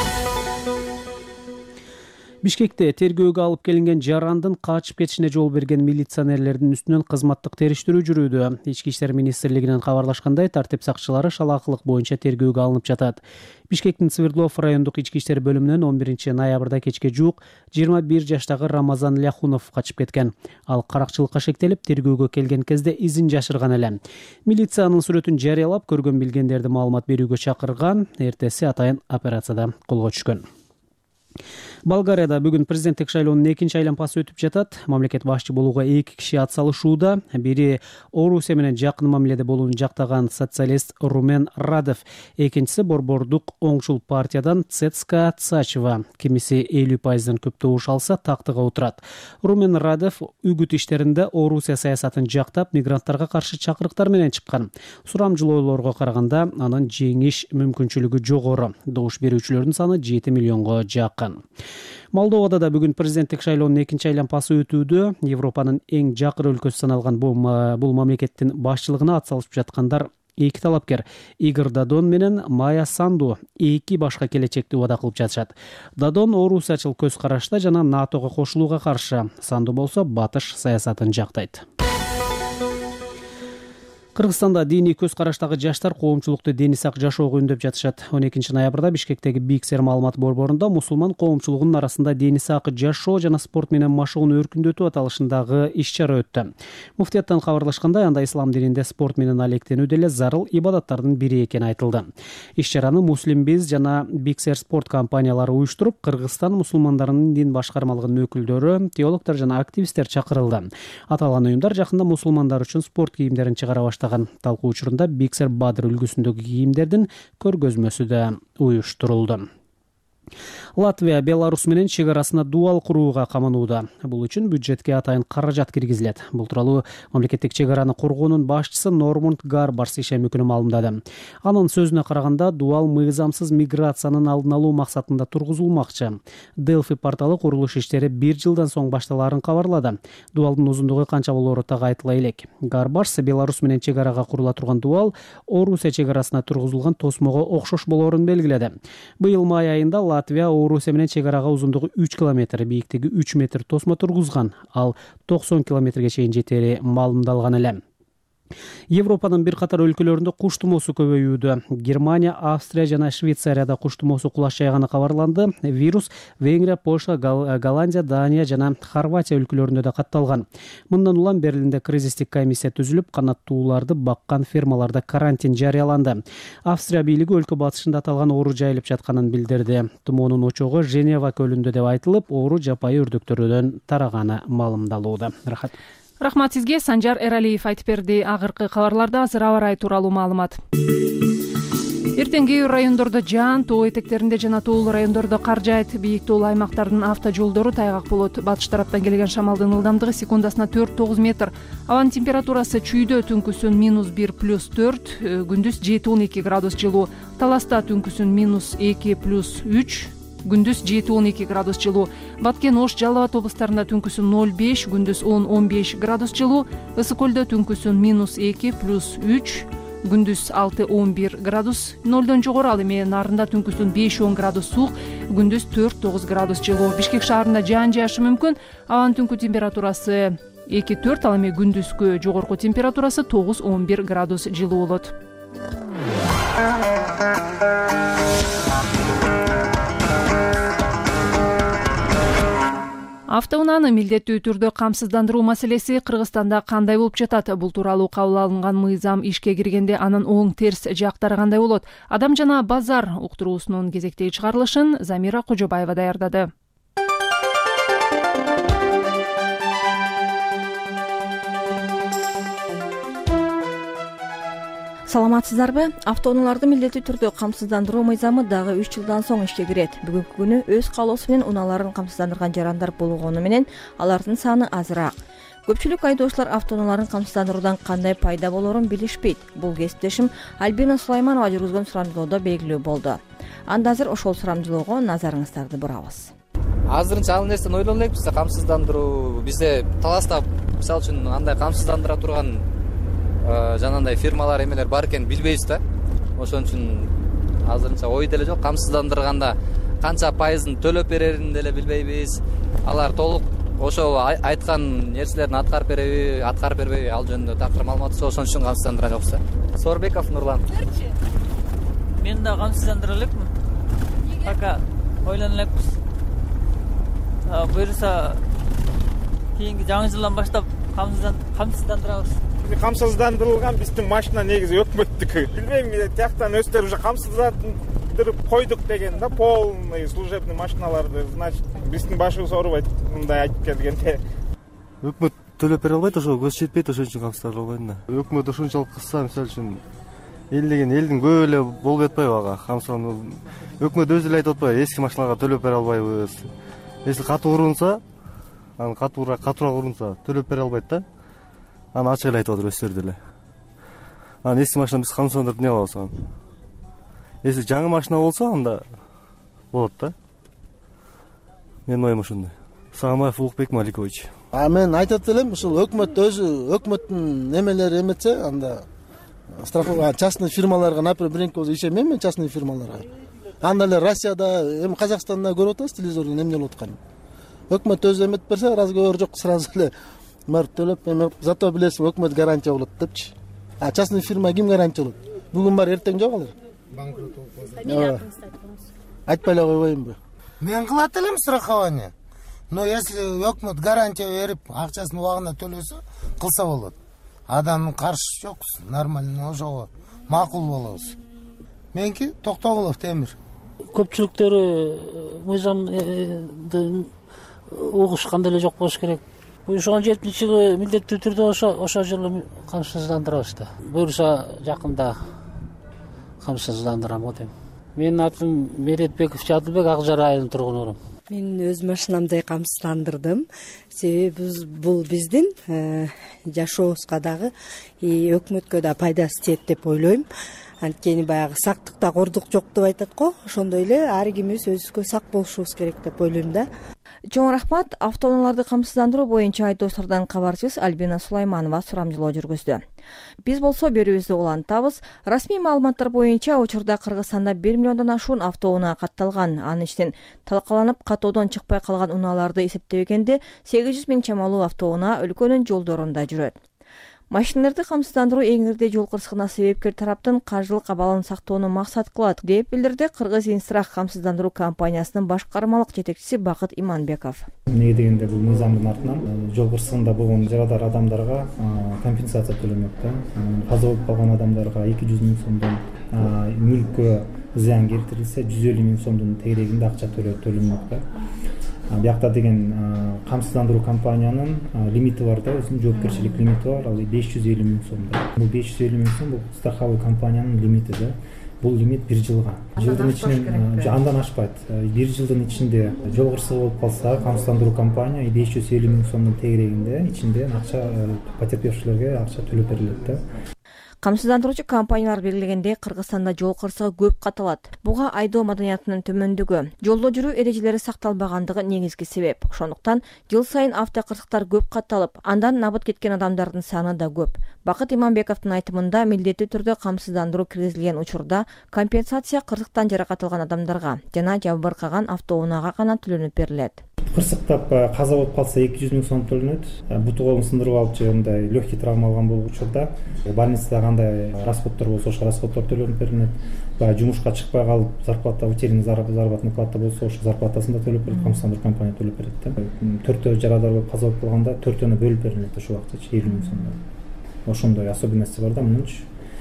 Бишкекте тергөөгө алып келинген жарандын качып кетишине жол берген милиционерлердин үстүнөн кызматтык териштирүү жүрүүдө. Ички иштер министрлигинен кабарлашкандай, тартип сакчылары шалаакылык боюнча тергөөгө алынып жатат. Бишкектин Свердлов райондук ички иштер бөлүмүнөн 11 ноябрда кечке жуук 21 жаштагы Рамазан Ляхунов качып кеткен. Ал каракчылыкка шектелип, тергөөгө келген кезде изин жашырган эле. Милициянын сүрөтүн жарыялап, көргөн билгендерди маалымат берүүгө чакырган. Эртеси атайын операцияда колго түшкөн. Болгарияда бүгүн президенттик шайлоонун экинчи айланпасы өтүп жатат. Мамлекет башчы болууга 2 киши атсалышууда. Бири Орусия менен жакын мамиледе болууну жактаган социалист Румен Радев, экинчиси борбордук оңчул партиядан Цецка Цачева. Кимиси 50%дан көп добуш алса тактыга отурат. Румен Радев үгүт иштеринде Орусия саясатын жактап, мигранттарга каршы чакырыктар менен чыккан. Сурамжылоолорго караганда анын жеңиш мүмкүнчүлүгү жогору. Добуш берүүчүлөрдүн саны 7 миллионго жакын. Молдовада да бүгүн президенттик шайлоонун экинчи айланпасы өтүүдө. Европанын эң жакыр өлкөсү саналган бул мамлекеттин башчылыгына атсалышып жаткандар 2 талапкер Игорь Дадон менен Майя Санду 2 башка келечекти убада кылып жатышат. Дадон орусиячыл көз карашта жана НАТОго кошулууга каршы, Санду болсо батыш саясатын жактайт. Кыргызстанда диний көз караштагы жаштар коомчулукту дени сак жашоого үндөп жатышат. 12 ноябрда Бишкектеги Биксер маалымат борборунда мусулман коомчулугунун арасында дени сак жашоо жана спорт менен машыгууну өркүндөтүү аталышындагы иш-чара өттү. Муфтияттан кабарлашкандай, анда ислам дининде спорт менен алектенүү деле зарыл ибадаттардын бири экени айтылды. Иш-чараны Муслимбиз жана Биксер спорт компаниялары уюштуруп, Кыргызстан мусулмандарынын дин башкармалыгынын өкүлдөрү, теологдор жана активисттер чакырылды. Аталган уюмдар жакында мусулмандар үчүн спорт кийимдерин чыгара баштаган. Талкуу учурунда Биксер Бадыр үлгүсүндөгү кийимдердин көргөзмөсү да уюштурулду. Латвия Беларусь менен чек арасына дуал курууга каманууда. Бул үчүн бюджетке атайын каражат киргизилет. Бул тууралуу мамлекеттик чек араны коргоонун башчысы Нормунд Гарбарс ишем күнү маалымдады. Анын сөзүнө караганда, дуал мыйзамсыз миграциянын алдын алуу максатында тургузулмакчы. Delphi порталы курулуш иштери 1 жылдан соң башталаарын кабарлады. Дуалдын узундугу канча болоору так айтыла элек. Гарбарс Беларусь менен чек арага курула турган дуал Орусия чек арасына тургузулган тосмого окшош болоорун белгиледи. Быйыл май айында Латвия Орусия менен чек арага узундугу 3 километр, бийиктиги 3 метр тосмо тургузган, ал 90 километрге чейин жетери маалымдалган эле. Европанын бир катар өлкөлөрүндө куш тумоосу көбөйүүдө. Германия, Австрия жана Швейцарияда куш тумоосу кулаш жайганы кабарланды. Вирус Венгрия, Польша, Голландия, Дания жана Хорватия өлкөлөрүндө да катталган. Мындан улам Берлинде кризистик комиссия түзүлүп, канаттууларды баккан фермаларда карантин жарыяланды. Австрия бийлиги өлкө батышында аталган оору жайылып жатканын билдирди. Тумоонун очогу Женева көлүндө деп айтылып, оору жапайы үрдүктөрдөн тараганы маалымдалууда. Рахмат сизге. Санжар Эралиев айтып берди. Акыркы кабарларда азыр аба ырайы тууралуу маалымат. Эртең кээ бир райондордо жаан, тоо этектеринде жана тоолуу райондордо кар жаайт. Бийик тоолуу аймактардын автожолдору тайгак болот. Батыш тараптан келген шамалдын ылдамдыгы секундасына 4-9 метр. Абанын температурасы чүйдө түнкүсүн -1+4, күндүз 7-12 градус жылуу. Таласта түнкүсүн -2+3, күндүз 7-12 градус жылуу. Баткен, Ош, Жалал Абад облустарында түнкүсүн 0,5, күндүз 10-15 градус жылуу. Ысык көлдө түнкүсүн -2+3, күндүз 6-11 градус нолдон жогору. Ал эми нарында түнкүсүн 5-10 градус суук, күндүз 4-9 градус жылуу. Бишкек шаарында жаан жаашы мүмкүн. Абанын түнкү температурасы 2-4, ал эми күндүзкү жогорку температурасы 9-11 градус жылуу болот. Автоунааны милдеттүү түрдө камсыздандыруу маселеси Кыргызстанда кандай болуп жатат? Бул тууралуу кабыл алынган мыйзам ишке киргенде анын оң терс жактары кандай болот? Адам жана базар уктуруусунун кезектеги чыгарылышын Замира Кожобаева даярдады. Саламатсыздарбы? Автоунааларды милдеттүү түрдө камсыздандыруу мыйзамы дагы 3 жылдан соң ишке кирет. Бүгүнкү күнү өз каалоосу менен унааларын камсыздандырган жарандар болгону менен алардын саны азыраак. Көпчүлүк айдоочулар автоунааларын камсыздандыруудан кандай пайда болоорун билишпейт. Бул кесиптешим Альбина Сулайманова жүргүзгөн сурамжылоодо белгилүү болду. Анда азыр ошол сурамжылоого назарыңыздарды бурабыз. Азырынча ал нерсени ойлоно элекпиз. Камсыздандыруу бизде таласта мисалы үчүн андай камсыздандыра турган жанагындай фирмалар эмелер бар экенин билбейбиз да. Ошон үчүн азырынча ой деле жок. Камсыздандырганда канча пайызын төлөп берерин деле билбейбиз. Алар толук ошол айткан нерселерин аткарып береби, аткарып бербейби, ал жөнүндө такыр маалымат жок. Ошон үчүн камсыздандыра жокпуз. Сорбеков Нурлан. Мен да камсыздандыра элекмин. Пока ойлоно элекпиз. Буюрса кийинки жаңы жылдан баштап камсыздандырабыз. Камсыздандырылган биздин машина негизи өкмөттүкү. Билбейм, тияктан өздөрү уже камсыздандырып койдук деген да, полный служебный машиналарды. Значит, биздин башыбыз оорубайт, мындай айтып келгенде. Өкмөт төлөп бере албайт, ошого көз жетпейт, ошон үчүн камсыздандыра албайм да. Өкмөт ошончолук кылса, мисалы үчүн эл деген элдин көп эле болуп жатпайбы ага? Камсыздандыруу өкмөт өзү эле айтып атпайбы, эски машиналарга төлөп бере албайбыз. Если катуу урунса, аны катуураак урунса төлөп бере албайт да. Аны ачык эле айтып атыр өздөрү деле. Анан эски машина биз камсыздандырып эмне кылабыз аны? Если жаңы машина болсо, анда болот да. Менин оюм ошондой. Сагамбаев Улукбек Маликович. Мен айтат элем, ушул өкмөт өзү өкмөттүн немелери эметсе, анда страховка частный фирмаларга, например, биринки болсо ишенбейм мен частный фирмаларга. Анда эле Россияда, эми Казакстанда көрүп атабыз телевизордон эмне болуп атканын. Өкмөт өзү эметип берсе, разговор жок, сразу эле барып төлөп, эми зато билесиз, өкмөт гарантия болот депчи. Частный фирма ким гарантия болот? Бүгүн бар, эртең жок алар. Банкрот болуп. Айтпай эле койбоймбу? Мен кылат элем страхование. Но если өкмөт гарантия берип, акчасын убагында төлөсө, кылса болот. Адамдын каршы жок, нормально, ошого макул болобуз. Меники Токтогулов Темир. Көпчүлүктөрү мыйзамды угушкан деле жок болуш керек. Ошол 7-жылы милдеттүү түрдө ошо жылы камсыздандырабыз да. Буюрса жакында камсыздандырам го дейм. Менин атым Меретбеков Жадылбек, Ак Жар айылынын тургунурумун. Мен өз машинамды камсыздандырдым. Себеби бул биздин жашообузга дагы өкмөткө да пайдасы тиет деп ойлойм. Анткени баягы сактыкта кордук жок деп айтат го. Ошондой эле ар кимибиз өзүбүзгө сак болушубуз керек деп ойлойм да. Чоң рахмат. Автоунааларды камсыздандыруу боюнча айдоочулардан кабарчыбыз Альбина Сулайманова сурамжылоо жүргүздү. Биз болсо берүүбүздү улантабыз. Расмий маалыматтар боюнча учурда Кыргызстанда 1 миллиондон ашуун автоунаа катталган. Анын ичинен талкаланып катоодон чыкпай калган унааларды эсептебегенде 800 миң чамалуу автоунаа өлкөнүн жолдорунда жүрөт. Машиналарды камсыздандыруу эң ирде жол кырсыгына себепкер тараптын каржылык абалын сактоону максат кылат, деп билдирди Кыргыз Инстрах камсыздандыруу компаниясынын башкармалык жетекчиси Бакыт Иманбеков. Эмне дегенде бул мыйзамдын артынан жол кырсыгында болгон жарадар адамдарга компенсация төлөнөт да. Каза болуп калган адамдарга 200 миң сомдон, мүлккө зыян келтирилсе 150 миң сомдун тегерегинде акча төлөнөт да. Биякта деген камсыздандыруу компаниянын лимити бар да, өзүнүн жоопкерчилик лимити бар, ал 550 миң сом да. Бул 550 миң сом бул страховой компаниянын лимити да. Бул лимит 1 жылга. Жылдын ичинен андан ашпайт. 1 жылдын ичинде жол кырсыгы болуп калса, камсыздандыруу компания 550 миң сомдун тегерегинде ичинде акча потерпевшилерге акча төлөп берилет да. Камсыздандыруучу компаниялар белгилегенде Кыргызстанда жол кырсыгы көп катталат. Буга айдоо маданиятынын төмөндүгү, жолдо жүрүү эрежелери сакталбагандыгы негизги себеп. Ошондуктан жыл сайын автокырсыктар көп катталып, андан набыт кеткен адамдардын саны да көп. Бакыт Иманбековдун айтымында милдеттүү түрдө камсыздандыруу киргизилген учурда компенсация кырсыктан жаракат алган адамдарга жана жабыркаган автоунаага гана төлөнүп берилет. Кырсыктап каза болуп калса 200 миң сом төлөнөт. Буту колун сындырып алып же мындай легкий травма алган болуп учурда больницада кандай расходдор болсо ошо расходдор төлөнүп берилет. Баягы жумушка чыкпай калып зарплата утерянный заработная плата болсо ошо зарплатасын да төлөп берет, камсыздандыруу компания төлөп берет да. 4 жарадар болуп каза болуп калганда 4-өнө бөлүп берилет ошол акчачы 50 миң сом. Ошондой особенности бар да мунунчу.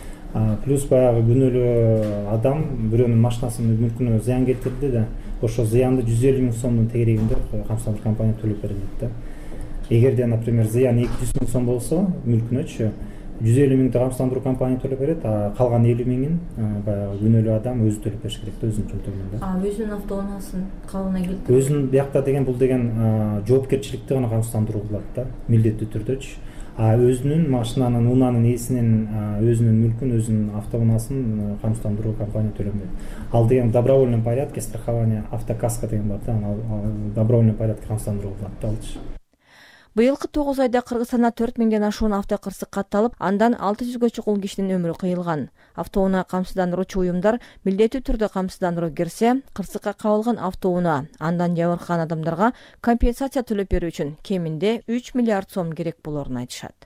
Плюс баягы күнөөлүү адам бирөөнүн машинасынын мүлкүнө зыян келтирди да, ошо зыянды 150 миң сомдун тегерегинде камсыздандыруу компания төлөп берилет да. Эгерде, например, зыян 200 миң сом болсо мүлкүнөчү 150 миңди камсыздандыруу компания төлөп берет, а калган 50 миңин баягы күнөөлүү адам өзү төлөп бериш керек да, өзүнүн жөнтөгүнөн да. Өзүнүн автоунаасын калыбына келтирип. Өзүнүн биякта деген бул деген жоопкерчиликти гана камсыздандыруу кылат да, милдеттүү түрдөчү. Өзүнүн машинанын, унаанын ээсинин өзүнүн мүлкүн, өзүнүн автоунаасын камсыздандыруу компания төлөмөйт. Ал деген добровольном порядке страхование автокаска деген бар да, добровольный порядке камсыздандыруу кылат да алчы. Быйылкы 9 айда Кыргызстанда 4 миңден ашуун автокырсык катталып, андан 600гө чукул кишинин өмүрү кыйылган. Автоунаа камсыздандыруучу уюмдар милдеттүү түрдө камсыздандыруу кирсе, кырсыкка кабылган автоунаа, андан жабыркаган адамдарга компенсация төлөп берүү үчүн кеминде 3 миллиард сом керек болорун айтышат.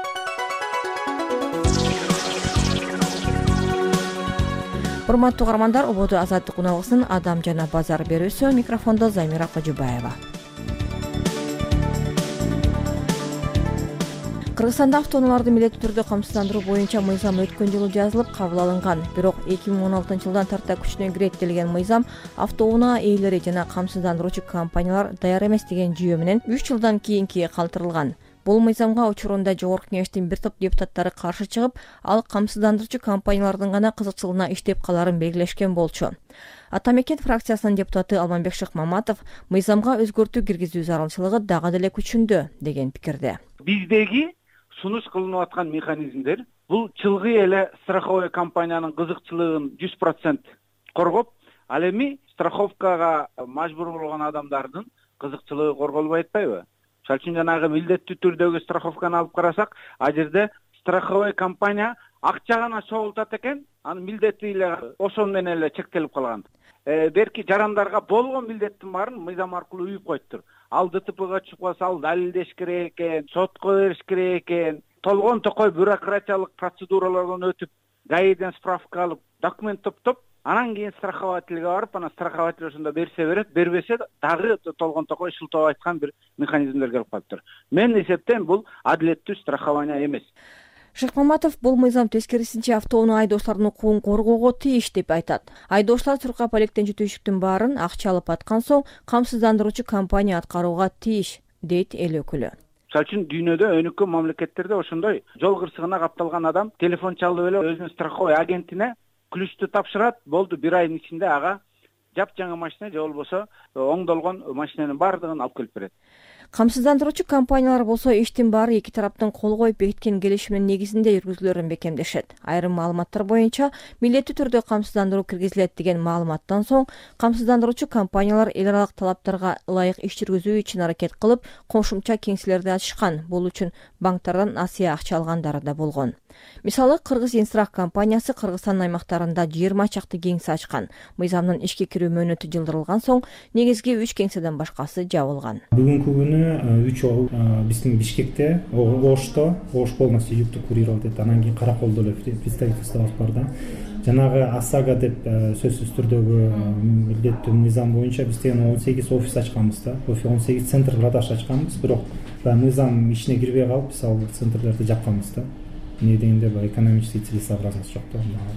Урматтуу угармандар, ободо Азаттык уналгысынын Адам жана базар берүүсү, микрофондо Замира Кожубаева. Кыргызстанда автоунааларды милдеттүү түрдө камсыздандыруу боюнча мыйзам өткөн жылы жазылып кабыл алынган. Бирок 2016-жылдан тарта күчүнө кирет делген мыйзам автоунаа ээлери жана камсыздандыруучу компаниялар даяр эмес деген жүйө менен 3 жылдан кийинки калтырылган. Бул мыйзамга учурунда Жогорку Кеңештин бир топ депутаттары каршы чыгып, ал камсыздандыруучу компаниялардын гана кызыкчылыгына иштеп каларын белгилешкен болчу. Атамекен фракциясынын депутаты Алманбек Шыкмаматов мыйзамга өзгөртүү киргизүү зарылчылыгы дагы деле күчүндө деген пикирде. Биздеги сунуш кылынып аткан механизмдер бул чылгый эле страховой компаниянын кызыкчылыгын 100% коргоп, ал эми страховкага мажбур болгон адамдардын кызыкчылыгы корголбой атпайбы? Ошол үчүн жанагы милдеттүү түрдөгү страховканы алып карасак, а жерде страховой компания акча гана чогултат экен, анын милдети эле ошол менен эле чектелип калган. Берки жарандарга болгон милдеттин баарын мыйзам аркылуу үйүп коюптур. Ал ДТПга чыгып калса, ал далилдеш керек экен, сотко бериш керек экен. Толгон токой бюрократиялык процедуралардан өтүп, ГАИден справка алып, документ топтоп, анан кийин страховательге барып, анан страхователь ошондо берсе берет, бербесе дагы толгон токой шылтоо айткан бир механизмдер келип калыптыр. Мен эсептейм, бул адилеттүү страхование эмес. Шыкмаматов бул мыйзам тескерисинче автоунаа айдоочулардын укугун коргоого тийиш деп айтат. Айдоочулар сурка полектен жетүүчүлүктүн баарын акча алып аткан соң камсыздандыруучу компания аткарууга тийиш, дейт эл өкүлү. Мисалы үчүн дүйнөдө өнүккөн мамлекеттерде ошондой жол кырсыгына капталган адам телефон чалып эле өзүнүн страховой агентине ключту тапшырат, болду, бир айдын ичинде ага жапжаңы машина же болбосо оңдолгон машинанын баардыгын алып келип берет. Камсыздандыруучу компаниялар болсо иштин баары эки тараптын кол коюп бекиткен келишимдин негизинде жүргүзүлөрүн бекемдешет. Айрым маалыматтар боюнча милдеттүү түрдө камсыздандыруу киргизилет деген маалыматтан соң камсыздандыруучу компаниялар эл аралык талаптарга ылайык иш жүргүзүү үчүн аракет кылып, кошумча кеңселерди ачышкан. Бул үчүн банктардан насыя акча алгандары да болгон. Мисалы, Кыргыз Инстрах компаниясы Кыргызстан аймактарында 20 чакты кеңсе ачкан. Мыйзамдын ишке кирүү мөөнөтү жылдырылган соң негизги 3 кеңседен башкасы жабылган. Бүгүнкү күнү 3 биздин Бишкекте, Ошто, Ош полностью юкту курировать этет. Анан кийин Караколдо эле представительство бар да. Жанагы ОСАГО деп сөзсүз түрдөгү милдеттүү мыйзам боюнча биз деген 18 офис ачканбыз да. 18 центр продаж ачканбыз, бирок мыйзам ишине кирбей калып, биз ал центрлерди жапканбыз да. Не дегенде экономический целесообразность жок да.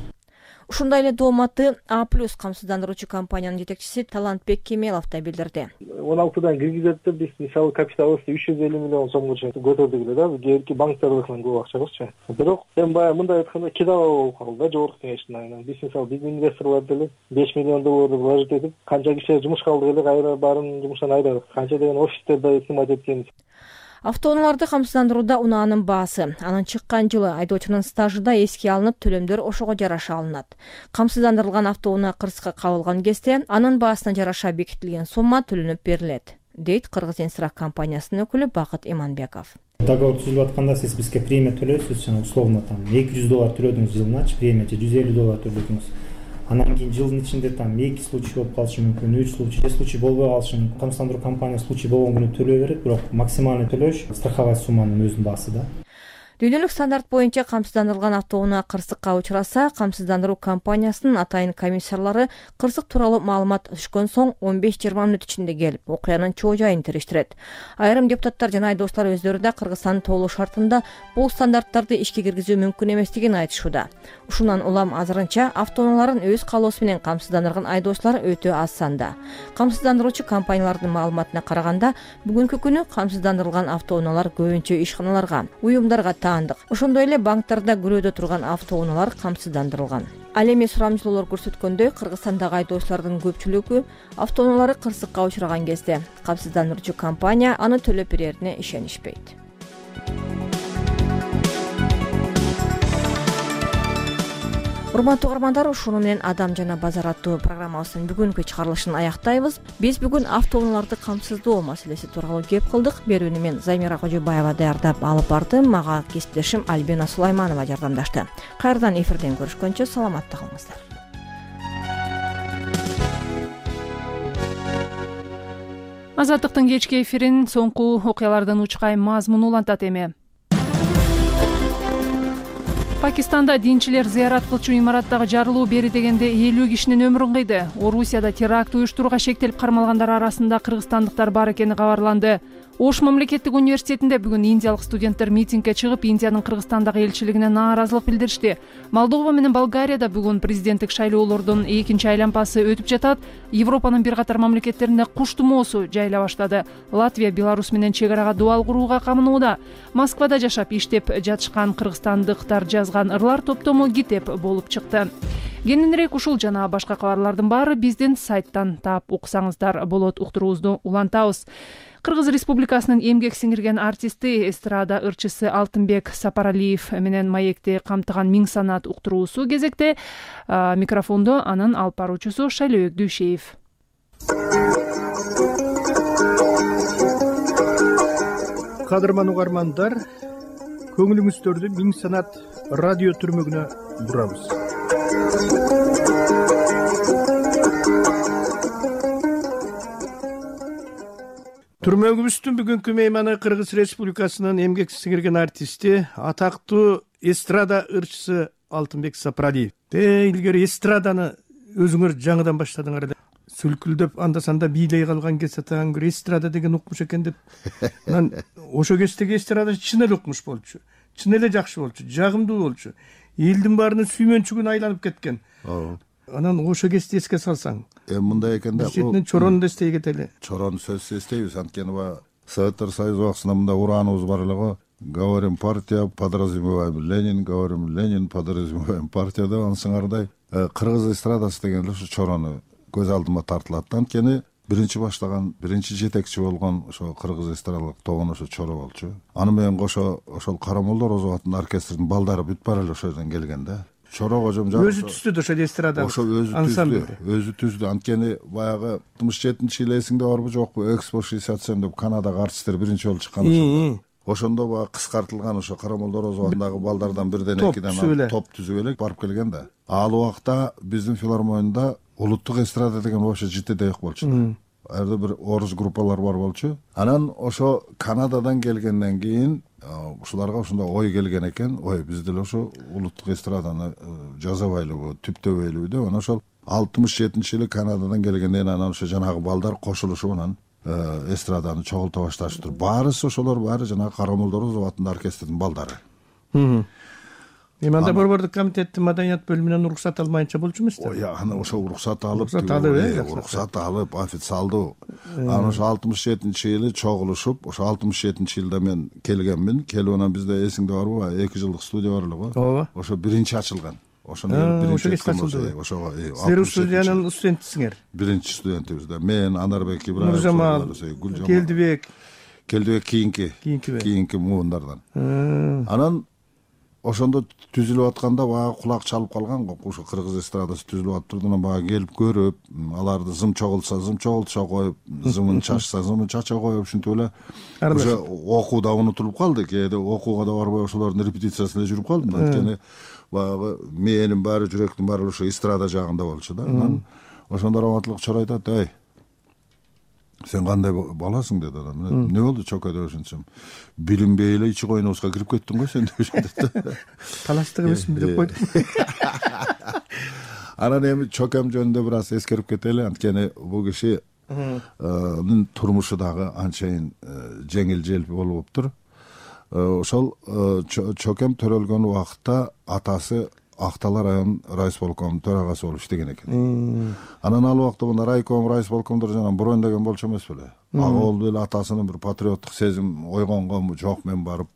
Ушундай эле дооматты А+ камсыздандыруучу компаниянын жетекчиси Талантбек Кемелов да билдирди. 16дан киргизет деп биз мисалы капиталыбызды 350 миллион сомго чейин көтөрдүк эле да. Кээинки банктардыкынан көп акчабызчы. Бирок эми баягы мындай айтканда кедалга болуп калды да жогорку кеңештин айынан. Биз мисалы биздин инвесторлор деле 5 миллион долларды вложить этип, канча киши жумушка алдык эле, кайра баарын жумуштан айдадык. Канча деген офистерде кызмат эткенбиз. Автоунааларды камсыздандырууда унаанын баасы, анын чыккан жылы, айдоочунун стажы да эске алынып, төлөмдөр ошого жараша алынат. Камсыздандырылган автоунаа кырсыкка кабылган кезде анын баасына жараша бекитилген сумма төлөнүп берилет, дейт Кыргыз Инстрах компаниясынын өкүлү Бакыт Иманбеков. Договор түзүлүп атканда сиз бизге премия төлөйсүз, условно $200 төлөдүңүз жылына, премия же $150 төлөдүңүз. Анан кийин жылдын ичинде 2 случай болуп калышы мүмкүн, 3 случай, 5 случай болбой калышы мүмкүн. Камсыздандыруу компаниясы случай болгон күнү төлөй берет, бирок максималдуу төлөш страховой сумманын өзүнүн баасы да. Дүйнөлүк стандарт боюнча камсыздандырылган автоунаа кырсыкка учураса, камсыздандыруу компаниясынын атайын комиссарлары кырсык тууралуу маалымат түшкөн соң 15-20 мүнөт ичинде келип, окуянын чоо жайын териштирет. Айрым депутаттар жана айдоочулар өздөрү да Кыргызстандын тоолуу шартында бул стандарттарды ишке киргизүү мүмкүн эместигин айтышууда. Ушундан улам азырынча автоунааларын өз каалоосу менен камсыздандырган айдоочулар өтө аз санда. Камсыздандыруучу компаниялардын маалыматына караганда, бүгүнкү күнү камсыздандырылган автоунаалар көбүнчө ишканаларга, уюмдарга таандык. Ошондой эле банктарда күрөөдө турган автоунаалар камсыздандырылган. Ал эми сурамжылоолор көрсөткөндөй, Кыргызстандагы айдоочулардын көпчүлүгү автоунаалары кырсыкка учураган кезде камсыздандыруучу компания аны төлөп берерине ишенишпейт. Урматтуу угармандар, ушуну менен Адам жана базар аттуу программабыздын бүгүнкү чыгарылышын аяктайбыз. Биз бүгүн автоунааларды камсыздоо маселеси тууралуу кеп кылдык. Берүүнү мен Замира Кожобаева даярдап алып бардым. Мага кесиптешим Альбина Сулайманова жардамдашты. Кайрадан эфирден көрүшкөнчө саламатта калыңыздар. Азаттыктын кечки эфирин соңку окуялардан учкай мазмун улантат эми. Пакистанда динчилер зыярат кылчу имараттагы жарылуу бери дегенде 50 кишинин өмүрүн кыйды. Орусияда теракт уюштурууга шектелип кармалгандар арасында кыргызстандыктар бар экени кабарланды. Ош мамлекеттик университетинде бүгүн индиялык студенттер митингге чыгып, Индиянын Кыргызстандагы элчилигине нааразылык билдиришти. Молдова менен Болгарияда бүгүн президенттик шайлоолордун экинчи айлампасы өтүп жатат. Европанын бир катар мамлекеттеринде куш тумоосу жайыла баштады. Латвия Беларусь менен чек арага дуал курууга камынууда. Москвада жашап иштеп жатышкан кыргызстандыктар жазган ырлар топтому китеп болуп чыкты. Кененирээк ушул жана башка кабарлардын баары биздин сайттан таап уксаңыздар болот. Уктуруубузду улантабыз. Кыргыз Республикасынын эмгек сиңирген артисти, эстрада ырчысы Алтынбек Сапаралиев менен маекти камтыган Миң санат уктуруусу кезекте. Микрофондо анын алып баруучусу Шайлообек Дүйшеев. Кадырман угармандар, көңүлүңүздөрдү Миң санат радио түрмөгүнө бурабыз. Түрмөгүбүздүн бүгүнкү мейманы Кыргыз Республикасынын эмгек сиңирген артисти, атактуу эстрада ырчысы Алтынбек Сапаралиев. Илгери эстраданы өзүңөр жаңыдан баштадыңар эле. Сүлкүлдөп анда-санда бийлей калган кезде таңгыр эстрада деген укмуш экен деп. Анан ошо кездеги эстрада чын эле укмуш болчу. Чын эле жакшы болчу, жагымдуу болчу. Элдин баарынын сүймөнчүгүнө айланып кеткен. Анан ошо кезде эске салсаң, мындай экен да. Бюджеттин чорону эстей кетели. Чорону сөзсүз эстейбиз, анткени Советтер Союзу убактысында мындай урааныбыз бар эле го. говорим партия, подразумеваем Ленин, говорим Ленин, подразумеваем партия деп ансыңардай кыргыз эстрадасы деген эле ушу чорону көз алдыма тартылат. Анткени биринчи баштаган, биринчи жетекчи болгон ошо кыргыз эстрадалык тобун ошо Чоро болчу. Аны менен кошо ошол Карамолдо Орозов атындагы оркестрдин балдары бүт бара эле ошол жерден келген да. Чоро кожом өзү түздү да ошол эстрада. Ошо өзү түздү. Анткени баягы 67-жылы эсиңде барбы жокпу? Экспо 67 деп Канадага артисттер биринчи жолу чыккан. Ошондо баягы кыскартылган ошо Карамолдо Орозов атындагы балдардан бирден экиден топ түзүп элек барып келген да. Ал убакта биздин филармонияда улуттук эстрада деген вообще житиде жок болчу. Арды бир орус группалар бар болчу. Анан ошо Канададан келгенден кийин ушуларга ошондой ой келген экен. Ой, биз деле ошо улуттук эстраданы жасабайлыбы, түптөбөйлүбү деп анан ошол 67-жылы Канададан келгенден анан ошо жанагы балдар кошулушуп анан эстраданы чогулта башташты. Баарысы ошолор баары жанагы Карамолдо Орозов атындагы оркестрдин балдары. Анда борбордук комитеттин маданият бөлүмүнөн уруксат алмайынча болчу эмес да? Аны ошо уруксат алып, официалдуу. Анан ошо 67-жылы чогулушуп, ошо 67-жылда мен келгенмин. Келип анан бизде эсиңде барбы? 2 жылдык студия бар эле го. Ооба. Ошо биринчи ачылган. Ошого Силер студиянын студентисиңер? Биринчи студентибиз да. Мен, Анарбек Ибраев, Нуржамал, Келдибек кийинки муундардан. Анан ошондо түзүлүп атканда баягы кулак чалып калган го. Ошо кыргыз эстрадасы түзүлүп атып анан баягы келип көрүп, аларды зым чогултуша коюп, зымын чачса чача коюп, ушинтип эле ошо окууда унутулуп калды. Кээде окууга да барбай ошолордун репетициясында жүрүп калдым. Анткени баягы мээнин баары, жүрөктүн баары ошо эстрада жагында болчу да. Анан ошондо раматлык Чоро айтат: "Эй, сен кандай баласың?" деди адам. "Не болду чока?" деп ошентсем. "Билинбей эле ичи койнубузга кирип кеттиң го сен" деп ошентет. Талаштык эмесмин деп койду. Анан эми чокам жөнүндө бир аз эскерип кетели. Анткени бул кишинин турмушу дагы анчайын жеңил желпи болуптур. Ошол чокем төрөлгөн убакытта атасы Актала район райисполкомунун төрагасы болуп иштеген экен. Анан ал убакта мына райком, райисполкомдор жана брондеген болчу эмес беле. Ага болду эле атасынын бир патриоттук сезим ойгонгонбу, жок мен барып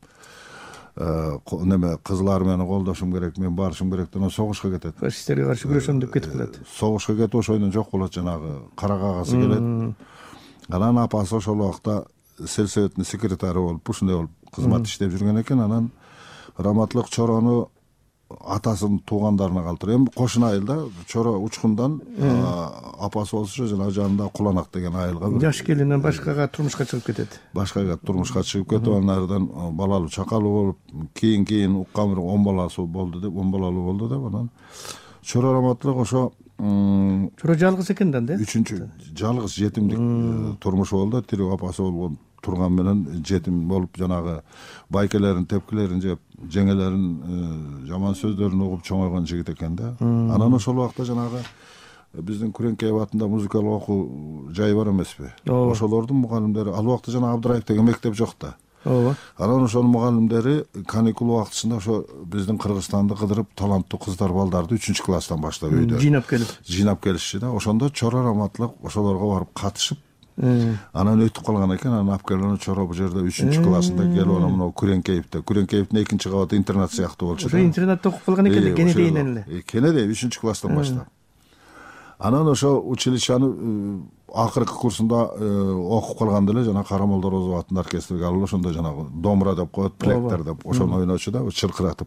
неме Кызыл армияны колдошум керек, мен барышым керек деп согушка кетет. Фашисттерге каршы күрөшөм деп кетип калат. Согушка кетип ошойдон жок болот, жанагы карагагасы келет. Анан апасы ошол убакта сельсоветтин секретары болуп, ушундай болуп кызмат иштеп жүргөн экен. Анан раматлык Чорону атасынын туугандарына калтырып, эми кошуна айыл да, Чоро учкундан апасы болсо жана жанында Куланак деген айылга жаш келинден башкага турмушка чыгып кетет. Башкага турмушка чыгып кетип, анардан балалуу чакалуу болуп, кийин уккан бир 10 баласы болду деп, 10 балалуу болду деп, анан Чоро раматлык ошо Чоро жалгыз экен да, үчүнчү жалгыз жетимдик турмушу болду. Тирүү апасы болгон турган менен жетим болуп, жанагы байкелерин, тепкилерин жеп, жеңелерин жаман сөздөрүн угуп чоңойгон жигит экен да. Анан ошол убакта жанагы биздин Күреңкеев атында музыкалык окуу жай бар эмеспи? Ошолордун мугалимдери, ал убакта жана Абдыраев деген мектеп жок да. Ооба. Анан ошонун мугалимдери каникул убактысында ошо биздин Кыргызстанды кыдырып, таланттуу кыздар балдарды 3-класстан баштап үйдө жыйнап келишчи да. Ошондо Чоро раматлык ошолорго барып катышып, анан өтүп калган экен. Анан алып келген Чоро бул жерде 3-классында келип, анан мына Күреңкеевдин 2-кабат интернат сыяктуу болчу. Ошо интернатта окуп калган экен, Кенедейден эле. Кенедей 3-класстан баштап. Анан ошо училищаны акыркы курсунда окуп калганда эле жана Карамолдо Орозов атындагы оркестрге алып, ошондо жанагы домбура деп коет, плектер деп ошону ойночу да, чыркыратып.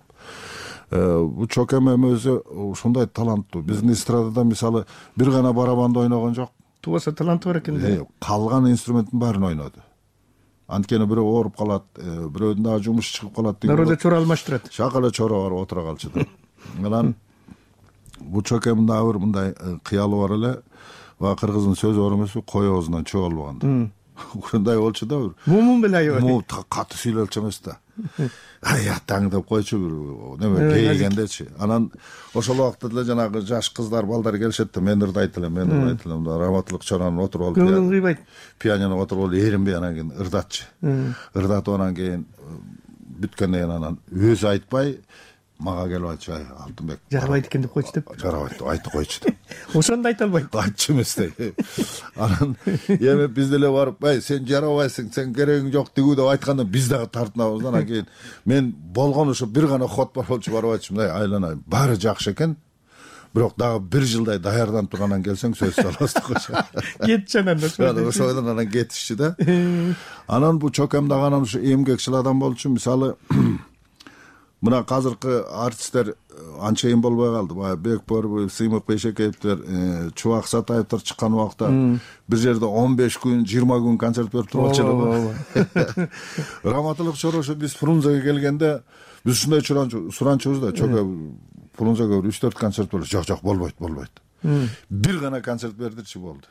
Бул чокем эми өзү ушундай таланттуу. Биздин эстрадада мисалы бир гана барабанды ойногон жок. Тубаса таланты бар экен да. Калган инструменттин баарын ойноду. Анткени бирөө ооруп калат, бирөөдүн дагы жумушу чыгып калат деген. Народо Чоро алмаштырат. Шак эле Чоро барып отура калчу да. Анан бул чокемдин дагы бир мындай кыялы бар эле. Ва кыргыздын сөзү бар эмеспи, кой оозунан чөө албаган. Ушундай болчу да. Мумун беле аябай. Му катуу сүйлөлчү эмес да. Аяттаң деп койчу бир неме кейгендечи. Анан ошол убакта деле жанагы жаш кыздар, балдар келишет да, мен ырдайт элем, раматлык Чоронун отуруп алып. Көңүлүң кыйбайт. Пианиного отуруп алып эринбей анан кийин ырдатчы. Ырдатып анан кийин бүткөндөн кийин анан өзү айтпай мага келип айтчу, ай Алтынбек жарабайт экен деп койчу деп. Жарабайт деп айтып койчу деп. Ошондо айта албайт. Айтчу эместей. Анан эми биз деле барып, ай сен жарабайсың, сен керегиң жок дегүү деп айтканда биз дагы тартынабыз. Анан кийин мен болгон ушу бир гана ход бар болчу, барып айтчумун, ай айланайын, баары жакшы экен. Бирок дагы бир жылдай даярданып тургандан келсең сөз салабыз деп койчу. Кетчи анан да. Ошойдон анан кетишчи да. Анан бул чокем дагы анан ушу эмгекчил адам болчу. Мисалы мына азыркы артисттер анчейин болбой калды. Баягы Бекбор, Сыймык Бейшекеевдер, Чубак Сатаевдер чыккан убакта бир жерде 15 күн, 20 күн концерт берип туруп алчу. Раматылык чорошу биз Фрунзеге келгенде биз ушундай суранчубуз да, чоке Фрунзеге 3-4 концерт болду. Жок, болбойт. Бир гана концерт бердирчи болду.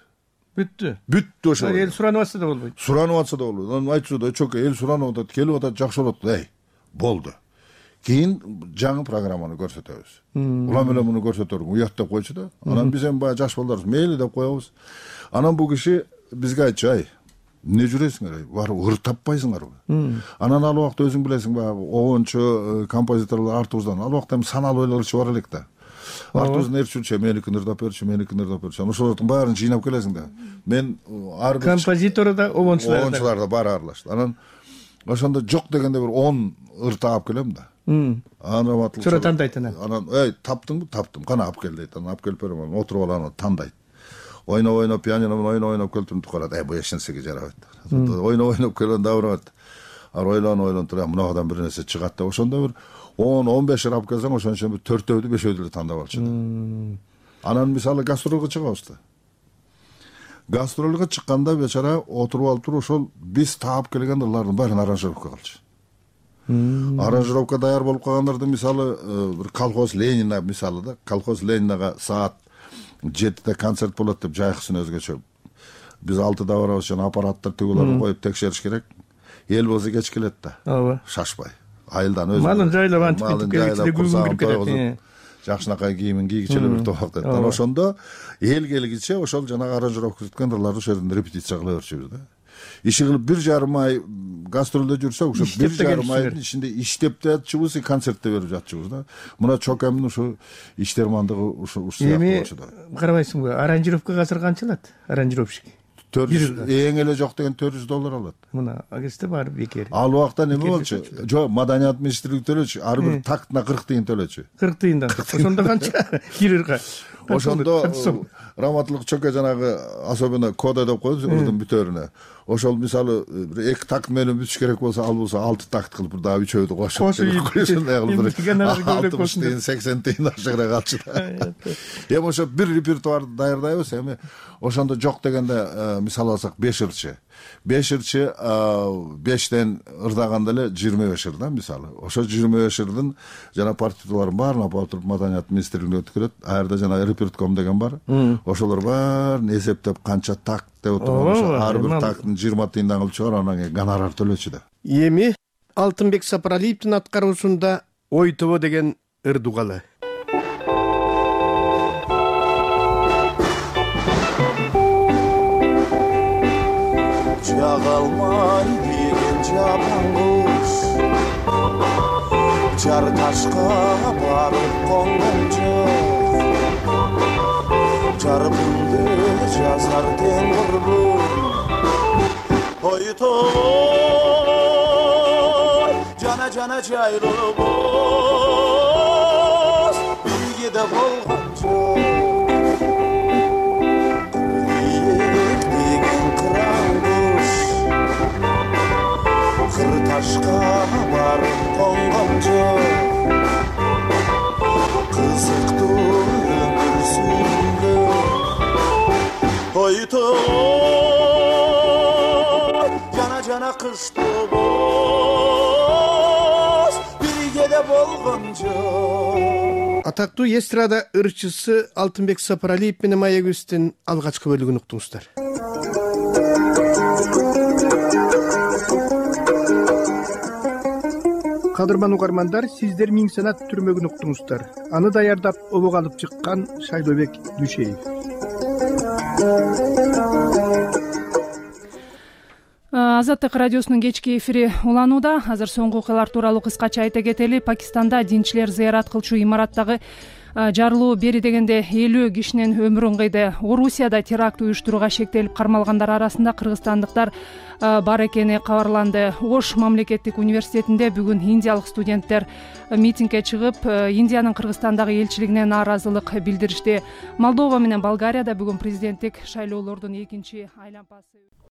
Бүттү ошо. Эл суранып атса да болбойт. Суранып атса да болбойт. Анан айтчу да, чоке эл суранып атат, келип атат, жакшы болот. Эй, болду. Кийин жаңы программаны көрсөтөбүз. Улам эле муну көрсөтөрүң, уят деп койчу да. Анан биз эми баягы жаш балдарбыз, мейли деп коебуз. Анан бул киши бизге айтчу, ай, эмне жүрөсүңөр, барып ыр таппайсыңарбы? Анан ал убакта өзүң билесиң, баягы огончу композиторлор артыбыздан, ал убакта эми саналуу эле ырчы бар элек да. Артыбыздын ырчычы, меникин ырдап берчү. Ошолордун баарын жыйнап келесиң да. Мен ар бир композитор да, огончулар да баары аралашты. Анан ошондо жок дегенде бир 10 ыр таап келем да. Анан чора тандайт анан. Анан, эй, таптыңбы? Таптым. Кана алып кел дейт. Анан алып келип берем. Отуруп алып анан тандайт. Ойноп пианиномен ойноп келип турат. Эй, бу эчнесиге жарабайт. Ойноп келген дабырат. Ар ойлонуп туруп, мынагыдан бир нерсе чыгат деп ошондо бир 10-15 алып келсең, ошончо бир 4-өөдү 5-өөдү эле тандап алчу да. Анан мисалы гастролго чыгабыз да. Гастролго чыкканда бечара отуруп алып туруп, ошол биз таап келген ырлардын баарын аранжировка кылчу. Аранжировка даяр болуп калгандарды мисалы бир колхоз Ленина мисалы да, колхоз Ленинага саат 7-де концерт болот деп жайкысын өзгөчө. Биз 6-да барабыз, жана аппараттар төгүлөрүн коюп текшериш керек. Эл болсо кеч келет да. Ооба. Шашпай. Айылдан өзү. Малын жайлап антип келгичиде күнгүн кирип кетет. Жакшынакай кийимин кийгичи эле бир топок дейт. Анан ошондо эл келгиче ошол жанагы аранжировка түзүткөн ырларды ошол жерден репетиция кыла берчүбүз да. Иши кылып 1,5 ай гастролдо жүрсөк, ошо 1,5 айдын ичинде иштеп да жатчыбыз, концертте берип жатчыбыз да. Мына чокемдин ушу иштермандыгы ушу сыяктуу болчу да. Карабайсыңбы, аранжировка азыр канчалат? Аранжировщик. Эң эле жок деген $400 алат. Мына агесте бар бекер. Ал убакта неме болчу? Жок, маданият министрлиги төлөчү. Ар бир тактына 40 тыйын төлөчү. 40 тыйындан. Ошондо канча? Бир ырга. Ошондо Раматылык чоке жанагы особенно кода деп коебуз ырдын бүтөрүнө. Ошол мисалы бир 2 такт менен бүтүш керек болсо, ал болсо 6 такт кылып дагы 3-өөдү кошуп коюшун. 60 тыйын, 80 тыйын ашыгыраак калчу да. Эми ошо бир репертуарды даярдайбыз. Эми ошондо жок дегенде мисалы алсак 5 ырчы. 5 ырчы 5тен ырдаганда эле 25 ыр да мисалы. Ошо 25 ырдын жана партитураларын баарын алып туруп маданият министрлигине өткөрөт. Аерде жана репертуар деген бар. Ошолор баарын эсептеп канча такт деп отурган. Ар бир такттын 20 тыйындан кылып чыгарып анан кийин гонорар төлөчү да. Эми Алтынбек Сапаралиевдин аткаруусунда Ой тобо деген ыр дугалы. Жагалмай деген жапан куш жар ташка барып конгон жок. Жарымды жазар тең курбум ой тобо жана жайлуу боз бирге да болгон жок. Деген кыран куш кыр ташка барып конгон жок. Кызыктуу өмүр сүргөн ой тобо жана кыштуу боз бирге да болгон жок. Атактуу эстрада ырчысы Алтынбек Сапаралиев менен маегибиздин алгачкы бөлүгүн уктуңуздар. Кадырман угармандар, сиздер Миң санат түрмөгүн уктуңуздар. Аны даярдап обого алып чыккан Шайлообек Дүйшеев. Азаттык радиосунун кечки эфири уланууда. Азыр соңку окуялар тууралуу кыскача айта кетели. Пакистанда динчилер зыярат кылчу имараттагы жарылуу бери дегенде 50 кишинин өмүрүн кыйды. Орусияда теракт уюштурууга шектелип кармалгандар арасында кыргызстандыктар бар экени кабарланды. Ош мамлекеттик университетинде бүгүн индиялык студенттер митингге чыгып, Индиянын Кыргызстандагы элчилигине нааразылык билдиришти. Молдова менен Болгарияда бүгүн президенттик шайлоолордун экинчи айлампасы